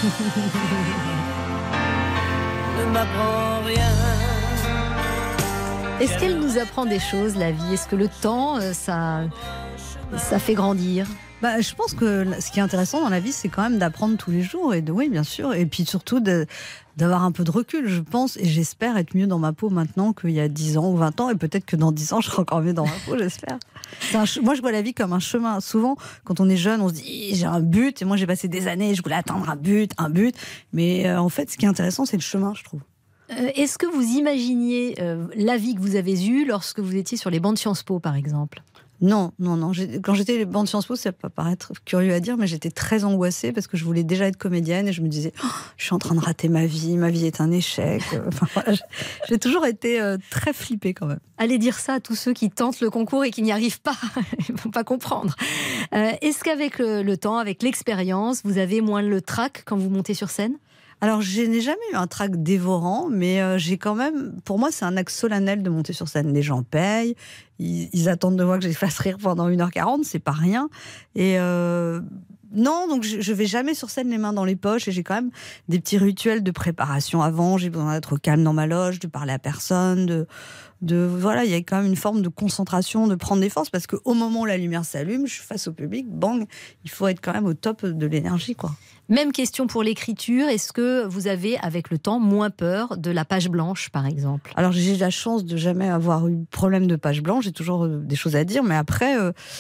G: Ne m'apprends rien.
C: Est-ce qu'elle nous apprend des choses, la vie ? Est-ce que le temps, ça fait grandir ?
D: Je pense que ce qui est intéressant dans la vie, c'est quand même d'apprendre tous les jours. Oui, bien sûr. Et puis surtout d'avoir un peu de recul, je pense. Et j'espère être mieux dans ma peau maintenant qu'il y a 10 ans ou 20 ans. Et peut-être que dans 10 ans, je serai encore mieux dans ma peau, j'espère. Moi, je vois la vie comme un chemin. Souvent, quand on est jeune, on se dit j'ai un but. Et moi, j'ai passé des années, je voulais atteindre un but. Mais en fait, ce qui est intéressant, c'est le chemin, je trouve.
C: Est-ce que vous imaginiez la vie que vous avez eue lorsque vous étiez sur les bancs de Sciences Po, par exemple ?
D: Non. Quand j'étais les bancs de Sciences Po, ça peut paraître curieux à dire, mais j'étais très angoissée parce que je voulais déjà être comédienne et je me disais je suis en train de rater ma vie est un échec. J'ai toujours été très flippée quand même.
C: Allez dire ça à tous ceux qui tentent le concours et qui n'y arrivent pas, ils ne vont pas comprendre. Est-ce qu'avec le temps, avec l'expérience, vous avez moins le trac quand vous montez sur scène ?
D: Alors, je n'ai jamais eu un trac dévorant, mais j'ai quand même... Pour moi, c'est un acte solennel de monter sur scène. Les gens payent, ils attendent de moi que je les fasse rire pendant 1h40, c'est pas rien. Et non, donc je vais jamais sur scène les mains dans les poches, et j'ai quand même des petits rituels de préparation avant. J'ai besoin d'être calme dans ma loge, de parler à personne, voilà, il y a quand même une forme de concentration, de prendre des forces, parce qu'au moment où la lumière s'allume, je suis face au public, bang, il faut être quand même au top de l'énergie, quoi.
C: Même question pour l'écriture. Est-ce que vous avez, avec le temps, moins peur de la page blanche, par exemple ?
D: Alors, j'ai la chance de jamais avoir eu de problème de page blanche. J'ai toujours des choses à dire. Mais après,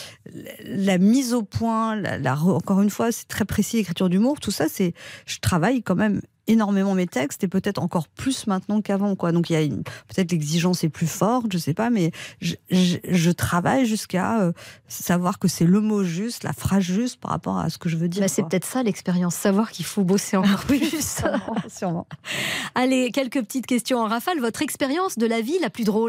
D: la mise au point, encore une fois, c'est très précis, l'écriture d'humour, tout ça, je travaille quand même énormément mes textes, et peut-être encore plus maintenant qu'avant, quoi. Donc, peut-être l'exigence est plus forte, je sais pas, mais je travaille jusqu'à savoir que c'est le mot juste, la phrase juste par rapport à ce que je veux dire.
C: C'est peut-être ça l'expérience, savoir qu'il faut bosser encore plus.
D: Sûrement.
C: Allez, quelques petites questions en rafale. Votre expérience de la vie la plus drôle ?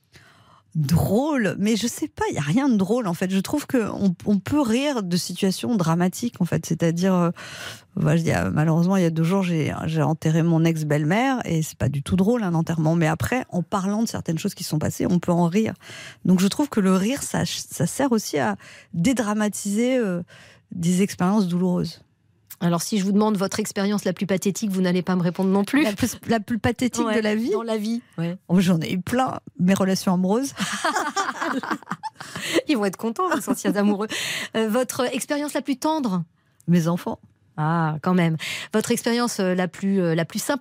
D: Drôle, mais je sais pas, il y a rien de drôle en fait. Je trouve que on peut rire de situations dramatiques en fait. C'est-à-dire, malheureusement, il y a 2 jours, j'ai enterré mon ex-belle-mère, et c'est pas du tout drôle un enterrement. Mais après, en parlant de certaines choses qui sont passées, on peut en rire. Donc je trouve que le rire, ça sert aussi à dédramatiser des expériences douloureuses.
C: Alors, si je vous demande votre expérience la plus pathétique, vous n'allez pas me répondre non plus.
D: La plus pathétique de la vie ?
C: Dans la vie, ouais.
D: J'en ai eu plein. Mes relations amoureuses.
C: Ils vont être contents, vos anciens amoureux. Votre expérience la plus tendre ?
D: Mes enfants.
C: Ah, quand même. Votre expérience la plus sympathique ?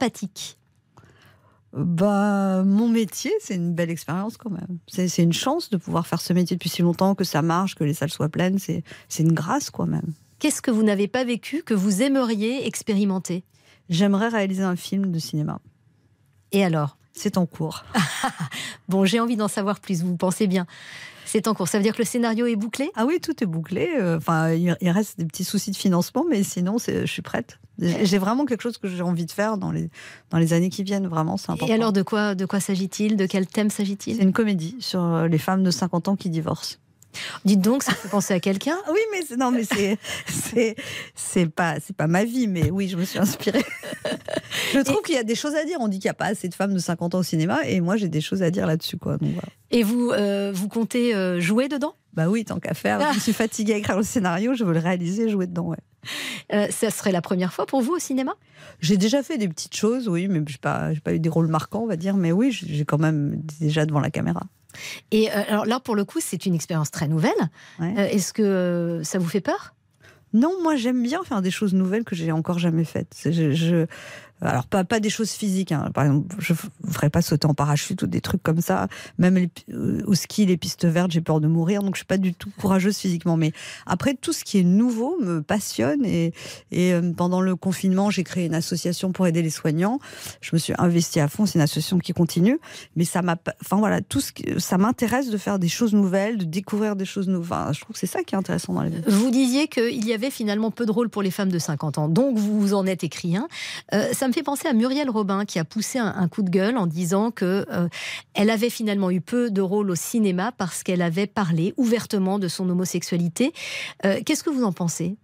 D: Mon métier, c'est une belle expérience quand même. C'est une chance de pouvoir faire ce métier depuis si longtemps, que ça marche, que les salles soient pleines. C'est une grâce quand même.
C: Qu'est-ce que vous n'avez pas vécu, que vous aimeriez expérimenter ?
D: J'aimerais réaliser un film de cinéma.
C: Et alors ?
D: C'est en cours.
C: Bon, j'ai envie d'en savoir plus, vous pensez bien. C'est en cours, ça veut dire que le scénario est bouclé ?
D: Ah oui, tout est bouclé. Il reste des petits soucis de financement, mais sinon, je suis prête. J'ai vraiment quelque chose que j'ai envie de faire dans les années qui viennent, vraiment, c'est important.
C: Et alors, de quoi s'agit-il ? De quel thème s'agit-il ?
D: C'est une comédie sur les femmes de 50 ans qui divorcent.
C: Dites donc, ça fait penser à quelqu'un ?
D: Oui, mais c'est pas ma vie, mais oui, je me suis inspirée. Je trouve qu'il y a des choses à dire. On dit qu'il n'y a pas assez de femmes de 50 ans au cinéma, et moi j'ai des choses à dire là-dessus, quoi. Donc, voilà.
C: Et vous comptez jouer dedans ?
D: Bah oui, tant qu'à faire. Je suis fatiguée à écrire le scénario, je veux le réaliser et jouer dedans, ouais.
C: Ça serait la première fois pour vous au cinéma ?
D: J'ai déjà fait des petites choses, oui, mais j'ai pas eu des rôles marquants, on va dire. Mais oui, j'ai quand même déjà devant la caméra.
C: Et alors là, pour le coup, c'est une expérience très nouvelle. Ouais. Est-ce que ça vous fait peur ?
D: Non, moi j'aime bien faire des choses nouvelles que j'ai encore jamais faites. Alors pas des choses physiques, hein. Par exemple, je ne ferais pas sauter en parachute ou des trucs comme ça. Même au ski, les pistes vertes, j'ai peur de mourir, donc je ne suis pas du tout courageuse physiquement. Mais après, tout ce qui est nouveau me passionne. Et pendant le confinement, j'ai créé une association pour aider les soignants. Je me suis investie à fond, c'est une association qui continue. Mais ça m'intéresse de faire des choses nouvelles, de découvrir des choses nouvelles. Enfin, je trouve que c'est ça qui est intéressant dans la vie.
C: Vous disiez qu'il y avait finalement peu de rôles pour les femmes de 50 ans, donc vous en êtes écrit un. Ça me fait penser à Muriel Robin qui a poussé un coup de gueule en disant que elle avait finalement eu peu de rôles au cinéma parce qu'elle avait parlé ouvertement de son homosexualité. Qu'est-ce que vous en pensez ?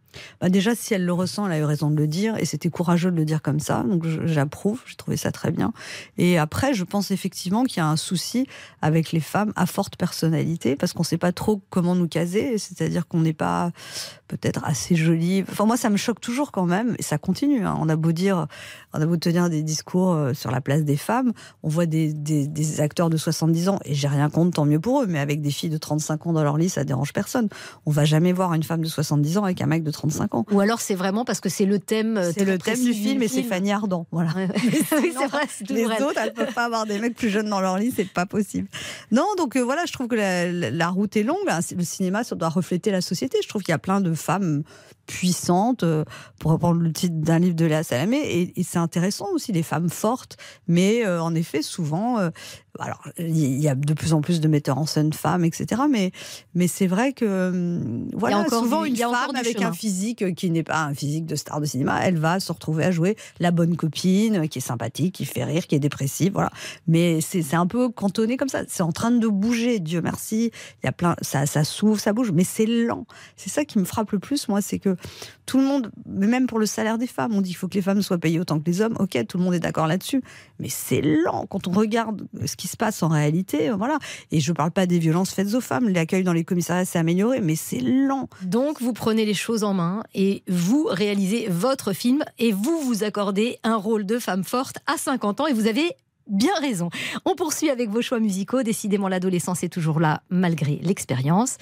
D: Déjà, si elle le ressent, elle a eu raison de le dire, et c'était courageux de le dire comme ça, donc j'approuve, j'ai trouvé ça très bien. Et après, je pense effectivement qu'il y a un souci avec les femmes à forte personnalité, parce qu'on ne sait pas trop comment nous caser, c'est-à-dire qu'on n'est pas peut-être assez jolie. Enfin, moi, ça me choque toujours quand même, et ça continue. On a beau tenir des discours sur la place des femmes, on voit des acteurs de 70 ans, et j'ai rien contre, tant mieux pour eux, mais avec des filles de 35 ans dans leur lit, ça dérange personne. On va jamais voir une femme de 70 ans avec un mec de 35 ans.
C: Ou alors c'est vraiment parce que c'est le thème.
D: C'est le thème du film et c'est Fanny Ardant. Voilà.
C: Oui, c'est vrai. C'est
D: les autres, elles ne peuvent pas avoir des mecs plus jeunes dans leur lit, c'est pas possible. Non, donc voilà, je trouve que la route est longue. Le cinéma, ça doit refléter la société. Je trouve qu'il y a plein de femmes puissantes, pour reprendre le titre d'un livre de Léa Salamé, et c'est intéressant aussi, les femmes fortes, mais en effet, souvent, alors il y a de plus en plus de metteurs en scène femmes, etc., mais c'est vrai que, voilà, souvent une femme avec un physique qui n'est pas un physique de star de cinéma, elle va se retrouver à jouer la bonne copine, qui est sympathique, qui fait rire, qui est dépressive, voilà. Mais c'est un peu cantonné comme ça, c'est en train de bouger, Dieu merci, il y a plein, ça s'ouvre, ça bouge, mais c'est lent. C'est ça qui me frappe le plus, moi, c'est que tout le monde, même pour le salaire des femmes, on dit qu'il faut que les femmes soient payées autant que les hommes. Ok, tout le monde est d'accord là-dessus, mais c'est lent quand on regarde ce qui se passe en réalité. Voilà. Et je ne parle pas des violences faites aux femmes. L'accueil dans les commissariats s'est amélioré, mais c'est lent.
C: Donc vous prenez les choses en main et vous réalisez votre film et vous accordez un rôle de femme forte à 50 ans, et vous avez bien raison. On poursuit avec vos choix musicaux. Décidément, l'adolescence est toujours là malgré l'expérience.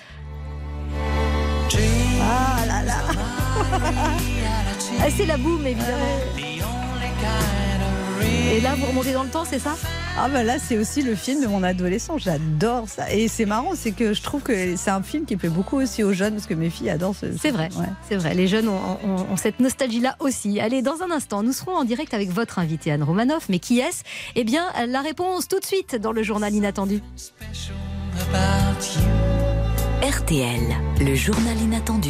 D: Ah là là.
C: C'est la boum, évidemment. Et là, vous remontez dans le temps, c'est ça ?
D: Ah bah là, c'est aussi le film de mon adolescence. J'adore ça. Et c'est marrant, c'est que je trouve que c'est un film qui plaît beaucoup aussi aux jeunes, parce que mes filles adorent ce film.
C: C'est vrai, ouais. C'est vrai. Les jeunes ont cette nostalgie-là aussi. Allez, dans un instant, nous serons en direct avec votre invité Anne Romanoff. Mais qui est-ce ? Eh bien, la réponse tout de suite dans le journal inattendu.
B: RTL, le journal inattendu.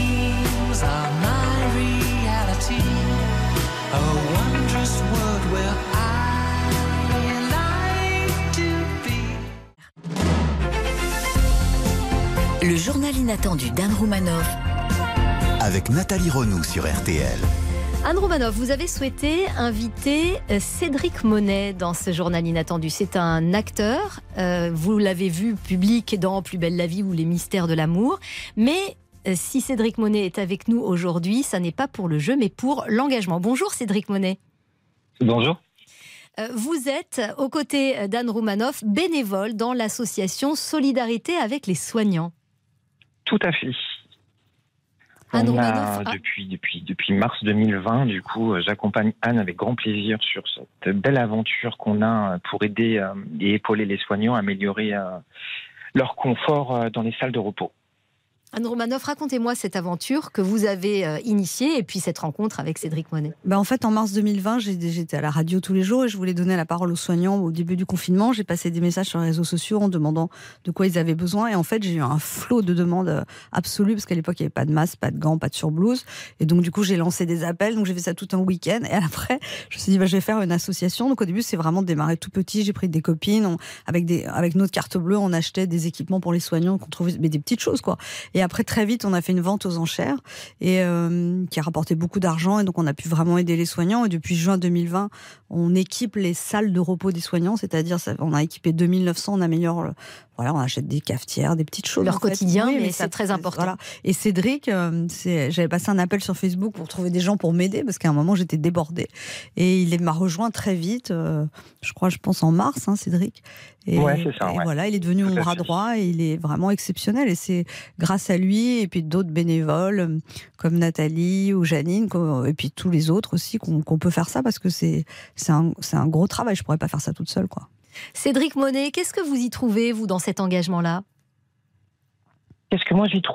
B: Le journal inattendu d'Anne Romanoff
A: avec Nathalie Renou sur RTL.
C: Anne Romanoff, vous avez souhaité inviter Cédric Monet dans ce journal inattendu. C'est un acteur, vous l'avez vu public dans Plus belle la vie ou Les mystères de l'amour. Mais si Cédric Monet est avec nous aujourd'hui, ça n'est pas pour le jeu, mais pour l'engagement. Bonjour Cédric Monet.
F: Bonjour.
C: Vous êtes, aux côtés d'Anne Romanoff, bénévole dans l'association Solidarité avec les soignants.
F: Tout à fait.
C: Anne
F: On
C: Romanoff,
F: a, depuis mars 2020, du coup, j'accompagne Anne avec grand plaisir sur cette belle aventure qu'on a pour aider et épauler les soignants à améliorer leur confort dans les salles de repos.
C: Anne Romanoff, racontez-moi cette aventure que vous avez initiée et puis cette rencontre avec Cédric Monet.
D: En fait, en mars 2020, j'étais à la radio tous les jours et je voulais donner la parole aux soignants au début du confinement. J'ai passé des messages sur les réseaux sociaux en demandant de quoi ils avaient besoin. Et en fait, j'ai eu un flot de demandes absolues parce qu'à l'époque, il n'y avait pas de masque, pas de gants, pas de surblouse. Et donc, du coup, j'ai lancé des appels. Donc, j'ai fait ça tout un week-end. Et après, je me suis dit, je vais faire une association. Donc, au début, c'est vraiment démarré tout petit. J'ai pris des copines. Avec notre carte bleue, on achetait des équipements pour les soignants qu'on trouvait, mais des petites choses, quoi. Et après, très vite, on a fait une vente aux enchères et qui a rapporté beaucoup d'argent, et donc on a pu vraiment aider les soignants. Et depuis juin 2020, on équipe les salles de repos des soignants, c'est-à-dire on a équipé 2900, on améliore, on achète des cafetières, des petites choses.
C: Leur quotidien, mais c'est très important.
D: Voilà. Et Cédric, j'avais passé un appel sur Facebook pour trouver des gens pour m'aider, parce qu'à un moment j'étais débordée. Et il m'a rejoint très vite, je pense en mars, Cédric. Et,
F: ouais, c'est ça.
D: Et voilà, il est devenu mon bras droit et il est vraiment exceptionnel. Et c'est grâce à lui et puis d'autres bénévoles comme Nathalie ou Janine et puis tous les autres aussi qu'on peut faire ça, parce que c'est un gros travail. Je pourrais pas faire ça toute seule, quoi.
C: Cédric Monet, qu'est-ce que vous y trouvez, vous, dans cet engagement-là ?
F: Qu'est-ce que moi j'y trouve ?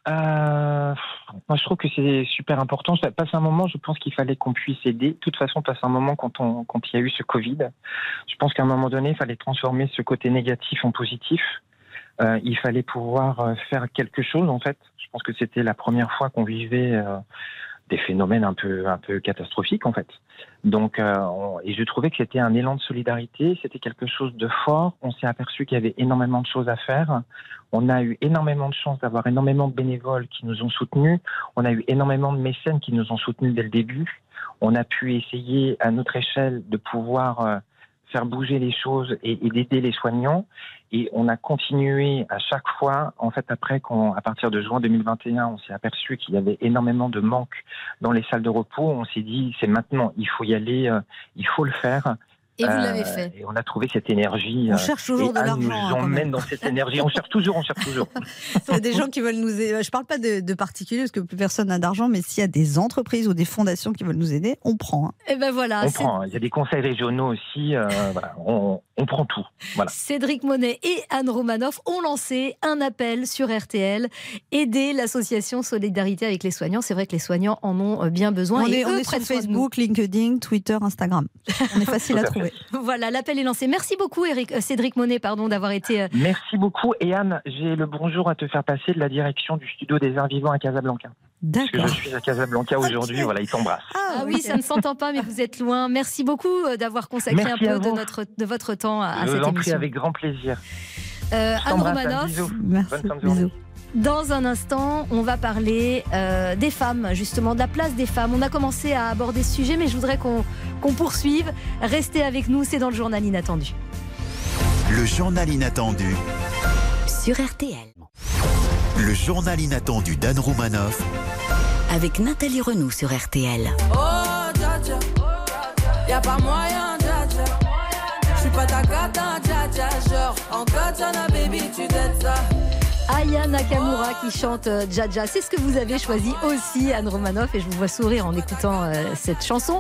F: Moi je trouve que c'est super important. Ça passe un moment, je pense qu'il fallait qu'on puisse aider. De toute façon, passe un moment quand il y a eu ce Covid. Je pense qu'à un moment donné, il fallait transformer ce côté négatif en positif. Il fallait pouvoir faire quelque chose, en fait. Je pense que c'était la première fois qu'on vivait des phénomènes un peu catastrophiques en fait. Donc, et je trouvais que c'était un élan de solidarité, c'était quelque chose de fort. On s'est aperçu qu'il y avait énormément de choses à faire. On a eu énormément de chance d'avoir énormément de bénévoles qui nous ont soutenus. On a eu énormément de mécènes qui nous ont soutenus dès le début. On a pu essayer à notre échelle de pouvoir faire bouger les choses et d'aider les soignants. Et on a continué à chaque fois, en fait, après, à partir de juin 2021, on s'est aperçu qu'il y avait énormément de manques dans les salles de repos. On s'est dit, c'est maintenant, il faut y aller, il faut le faire.
C: Et vous l'avez fait.
F: Et on a trouvé cette énergie.
D: On cherche toujours de l'argent.
F: On nous emmène dans cette énergie. On cherche toujours.
D: Il y a des gens qui veulent nous aider. Je ne parle pas de particuliers parce que plus personne n'a d'argent, mais s'il y a des entreprises ou des fondations qui veulent nous aider, on prend.
C: Et ben voilà.
F: On prend. Il y a des conseils régionaux aussi. Voilà, on prend tout. Voilà.
C: Cédric Monet et Anne Romanoff ont lancé un appel sur RTL. Aider l'association Solidarité avec les soignants. C'est vrai que les soignants en ont bien besoin.
D: On est sur Facebook, LinkedIn, Twitter, Instagram. On est facile à trouver.
C: Voilà, l'appel est lancé. Merci beaucoup, Cédric Monet, d'avoir été...
F: Merci beaucoup. Et Anne, j'ai le bonjour à te faire passer de la direction du studio des Arts Vivants à Casablanca.
D: D'accord.
F: Parce que je suis à Casablanca aujourd'hui, voilà, ils t'embrassent.
C: Ah oui, ça ne s'entend pas, mais vous êtes loin. Merci beaucoup d'avoir consacré un peu de votre temps à cette émission.
F: Je vous en prie, avec grand plaisir.
C: Anne Romanoff,
D: merci.
F: Bonne fin de journée.
D: Bisous.
C: Dans un instant, on va parler des femmes, justement, de la place des femmes. On a commencé à aborder ce sujet, mais je voudrais qu'on poursuive. Restez avec nous, c'est dans le journal inattendu.
A: Le journal inattendu
B: Sur RTL.
A: Le journal inattendu d'Anne Romanoff
B: Avec Nathalie Renaud sur RTL.
H: Oh, dja dja, y'a pas moyen, dja dja. J'suis pas ta cata, dja dja. Genre, en katana, baby, tu t'aides ça.
C: Aya Nakamura qui chante Dja Dja. C'est ce que vous avez choisi aussi, Anne Romanoff, et je vous vois sourire en écoutant cette chanson.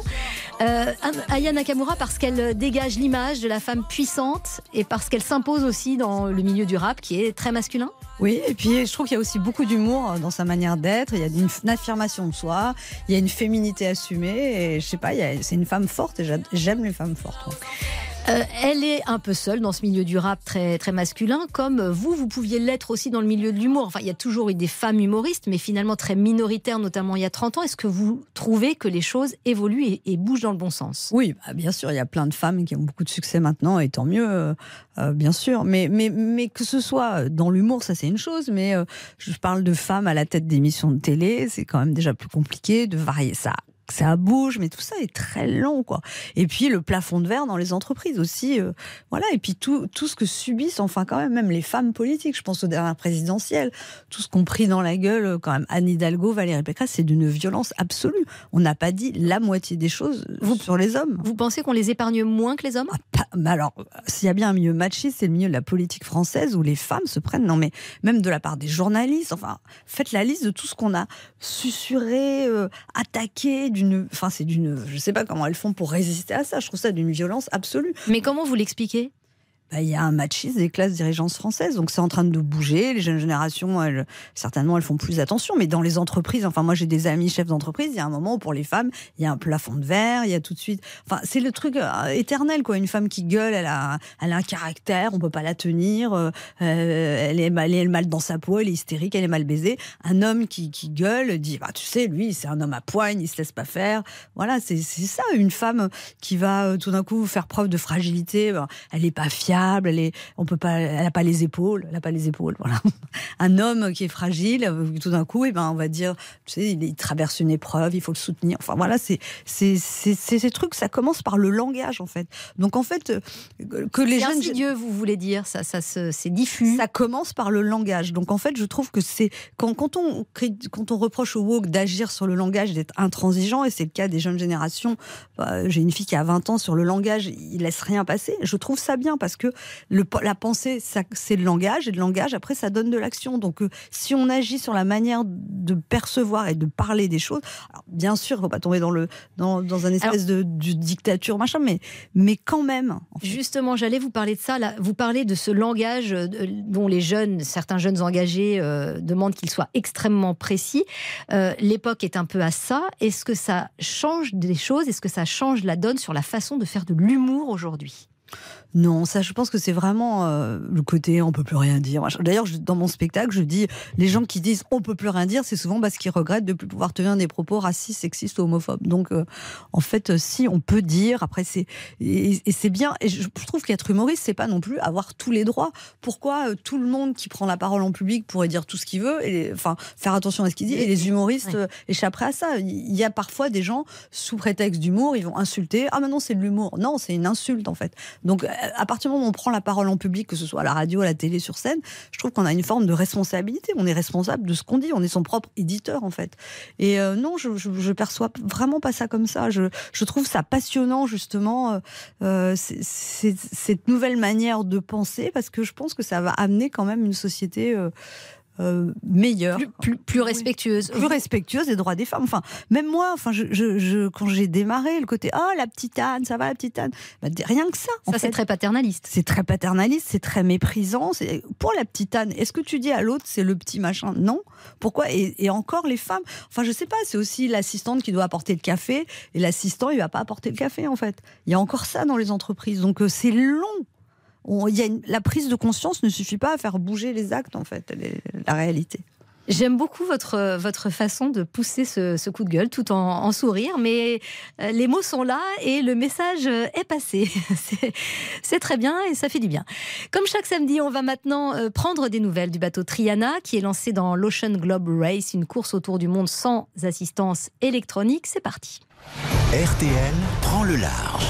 C: Aya Nakamura parce qu'elle dégage l'image de la femme puissante et parce qu'elle s'impose aussi dans le milieu du rap qui est très masculin.
D: Oui, et puis je trouve qu'il y a aussi beaucoup d'humour dans sa manière d'être. Il y a une affirmation de soi, il y a une féminité assumée, et je sais pas, c'est une femme forte et j'aime les femmes fortes.
C: Elle est un peu seule dans ce milieu du rap très, très masculin, comme vous pouviez l'être aussi dans le milieu de l'humour. Enfin, il y a toujours eu des femmes humoristes, mais finalement très minoritaires, notamment il y a 30 ans. Est-ce que vous trouvez que les choses évoluent et bougent dans le bon sens ?
D: Oui, bien sûr, il y a plein de femmes qui ont beaucoup de succès maintenant, et tant mieux, bien sûr. Mais que ce soit dans l'humour, ça c'est une chose, mais je parle de femmes à la tête d'émissions de télé, c'est quand même déjà plus compliqué de varier ça. Ça bouge, mais tout ça est très long, quoi. Et puis le plafond de verre dans les entreprises aussi, voilà. Et puis tout ce que subissent, enfin quand même les femmes politiques. Je pense aux dernières présidentielles, tout ce qu'ont pris dans la gueule quand même Anne Hidalgo, Valérie Pécresse, c'est d'une violence absolue. On n'a pas dit la moitié des choses sur les hommes.
C: Vous pensez qu'on les épargne moins que les hommes ?
D: Mais alors, s'il y a bien un milieu machiste, c'est le milieu de la politique française où les femmes se prennent, non mais même de la part des journalistes. Enfin, faites la liste de tout ce qu'on a susurré, attaqué. Je sais pas comment elles font pour résister à ça. Je trouve ça d'une violence absolue.
C: Mais comment vous l'expliquez ?
D: Il y a un machisme des classes dirigeantes françaises, donc c'est en train de bouger. Les jeunes générations, certainement, elles font plus attention. Mais dans les entreprises, enfin, moi j'ai des amis chefs d'entreprise, il y a un moment où pour les femmes, il y a un plafond de verre, il y a tout de suite. Enfin, c'est le truc éternel, quoi. Une femme qui gueule, elle a un caractère, on peut pas la tenir. Elle est mal dans sa peau, elle est hystérique, elle est mal baisée. Un homme qui gueule dit, tu sais, lui, c'est un homme à poigne, il se laisse pas faire. Voilà, c'est ça. Une femme qui va tout d'un coup faire preuve de fragilité, elle est pas fiable. Elle n'a pas les épaules, voilà. Un homme qui est fragile, tout d'un coup, on va dire, tu sais, il traverse une épreuve, il faut le soutenir. Enfin voilà, c'est ces trucs, ça commence par le langage en fait. Donc en fait, que les jeunes,
C: c'est insidieux, vous voulez dire, c'est diffus.
D: Ça commence par le langage. Donc en fait, je trouve que c'est quand on reproche au woke d'agir sur le langage, d'être intransigeant, et c'est le cas des jeunes générations. J'ai une fille qui a 20 ans, sur le langage, il laisse rien passer. Je trouve ça bien parce que la pensée, c'est le langage, et le langage, après, ça donne de l'action. Donc, si on agit sur la manière de percevoir et de parler des choses, alors, bien sûr, il ne faut pas tomber dans un espèce de dictature, machin, mais quand même. En fait.
C: Justement, j'allais vous parler de ça. Là, vous parlez de ce langage dont certains jeunes engagés demandent qu'il soit extrêmement précis. L'époque est un peu à ça. Est-ce que ça change des choses ? Est-ce que ça change la donne sur la façon de faire de l'humour aujourd'hui ?
D: Non, ça, je pense que c'est vraiment le côté on peut plus rien dire. D'ailleurs, dans mon spectacle, je dis les gens qui disent on peut plus rien dire, c'est souvent parce qu'ils regrettent de plus pouvoir tenir des propos racistes, sexistes ou homophobes. Donc, en fait, si on peut dire, après c'est bien. Et je trouve qu'être humoriste, c'est pas non plus avoir tous les droits. Pourquoi tout le monde qui prend la parole en public pourrait dire tout ce qu'il veut, enfin faire attention à ce qu'il dit, et les humoristes échapperaient à ça. Il y a parfois des gens sous prétexte d'humour, ils vont insulter. Ah, maintenant c'est de l'humour. Non, c'est une insulte en fait. Donc à partir du moment où on prend la parole en public, que ce soit à la radio, à la télé, sur scène, je trouve qu'on a une forme de responsabilité. On est responsable de ce qu'on dit. On est son propre éditeur, en fait. Et non, je perçois vraiment pas ça comme ça. Je trouve ça passionnant, justement, cette nouvelle manière de penser, parce que je pense que ça va amener quand même une société meilleure,
C: plus respectueuse,
D: plus respectueuse des droits des femmes. Enfin, même moi, quand j'ai démarré, le côté la petite Anne, ça va la petite Anne, rien que ça.
C: Ça c'est très paternaliste.
D: C'est très paternaliste, c'est très méprisant. Pour la petite Anne, est-ce que tu dis à l'autre c'est le petit machin? Non. Pourquoi? Et encore les femmes. Enfin, je sais pas. C'est aussi l'assistante qui doit apporter le café et l'assistant il va pas apporter le café en fait. Il y a encore ça dans les entreprises. Donc c'est long. La prise de conscience ne suffit pas à faire bouger les actes, en fait, la réalité.
C: J'aime beaucoup votre façon de pousser ce coup de gueule tout en sourire, mais les mots sont là et le message est passé. C'est très bien et ça fait du bien. Comme chaque samedi, on va maintenant prendre des nouvelles du bateau Triana qui est lancé dans l'Ocean Globe Race, une course autour du monde sans assistance électronique. C'est parti.
A: RTL prend le large.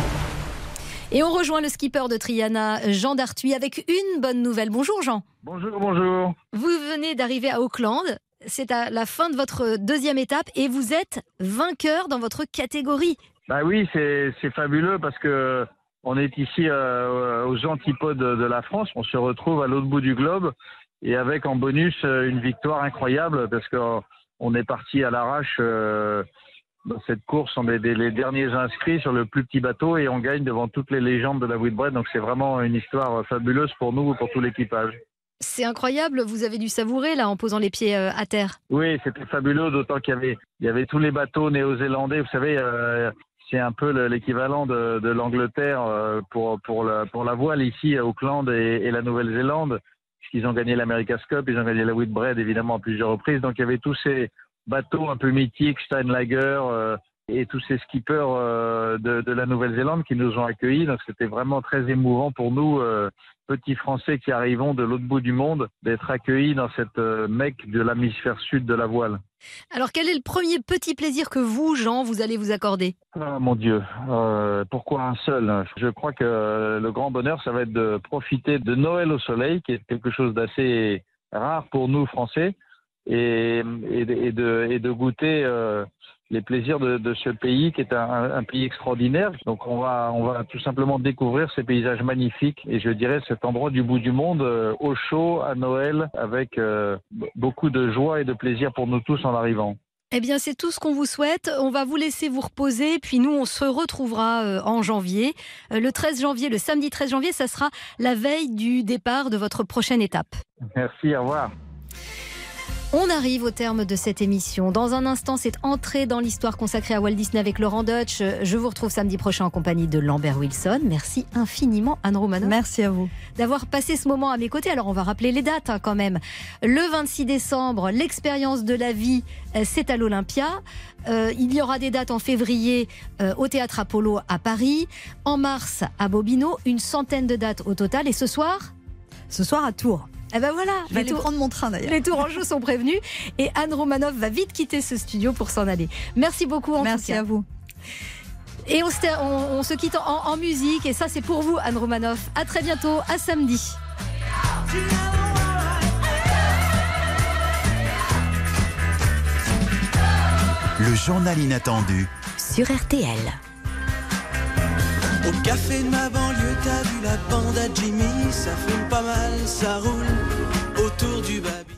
C: Et on rejoint le skipper de Triana, Jean Dartuy, avec une bonne nouvelle. Bonjour Jean.
I: Bonjour, bonjour.
C: Vous venez d'arriver à Auckland. C'est à la fin de votre deuxième étape et vous êtes vainqueur dans votre catégorie.
I: Bah oui, c'est fabuleux parce que on est ici aux antipodes de la France. On se retrouve à l'autre bout du globe et avec en bonus une victoire incroyable parce qu'on est parti à l'arrache. Dans cette course, on est les derniers inscrits sur le plus petit bateau et on gagne devant toutes les légendes de la Whitbread. Donc c'est vraiment une histoire fabuleuse pour nous, pour tout l'équipage.
C: C'est incroyable, vous avez dû savourer là en posant les pieds à terre.
I: Oui, c'était fabuleux, d'autant qu'il y avait tous les bateaux néo-zélandais. Vous savez, c'est un peu l'équivalent de l'Angleterre pour la voile ici à Auckland et la Nouvelle-Zélande, puisqu'ils ont gagné l'America's Cup, ils ont gagné la Whitbread évidemment à plusieurs reprises. Donc il y avait tous ces bateaux un peu mythiques, Steinlager et tous ces skippers de la Nouvelle-Zélande qui nous ont accueillis. Donc c'était vraiment très émouvant pour nous, petits Français qui arrivons de l'autre bout du monde, d'être accueillis dans cette Mecque de l'hémisphère sud de la voile.
C: Alors quel est le premier petit plaisir que vous, Jean, vous allez vous accorder?
I: Oh, mon Dieu, pourquoi un seul? Je crois que le grand bonheur, ça va être de profiter de Noël au soleil, qui est quelque chose d'assez rare pour nous Français. Et de goûter les plaisirs de ce pays qui est un pays extraordinaire. Donc on va tout simplement découvrir ces paysages magnifiques et je dirais cet endroit du bout du monde au chaud à Noël avec beaucoup de joie et de plaisir pour nous tous en arrivant.
C: Eh bien, c'est tout ce qu'on vous souhaite. On va vous laisser vous reposer, puis nous, on se retrouvera en janvier. Le 13 janvier, le samedi 13 janvier, ça sera la veille du départ de votre prochaine étape.
I: Merci, au revoir.
C: On arrive au terme de cette émission. Dans un instant, c'est entrée dans l'histoire consacrée à Walt Disney avec Laurent Deutsch. Je vous retrouve samedi prochain en compagnie de Lambert Wilson. Merci infiniment, Anne Romanoff.
D: Merci à vous.
C: D'avoir passé ce moment à mes côtés. Alors, on va rappeler les dates quand même. Le 26 décembre, l'expérience de la vie, c'est à l'Olympia. Il y aura des dates en février au Théâtre Apollo à Paris. En mars, à Bobino. Une centaine de dates au total. Et ce soir
D: à Tours.
C: Eh ben voilà,
D: je vais aller prendre mon train d'ailleurs.
C: Les Tourangeaux sont prévenus et Anne Romanoff va vite quitter ce studio pour s'en aller. Merci beaucoup en tout cas.
D: Merci à vous.
C: Et on se quitte en musique et ça c'est pour vous Anne Romanoff. À très bientôt, à samedi.
A: Le journal inattendu
B: sur RTL.
H: Au café de ma banlieue, t'as vu la bande à Jimmy, ça fume pas mal, ça roule autour du baby.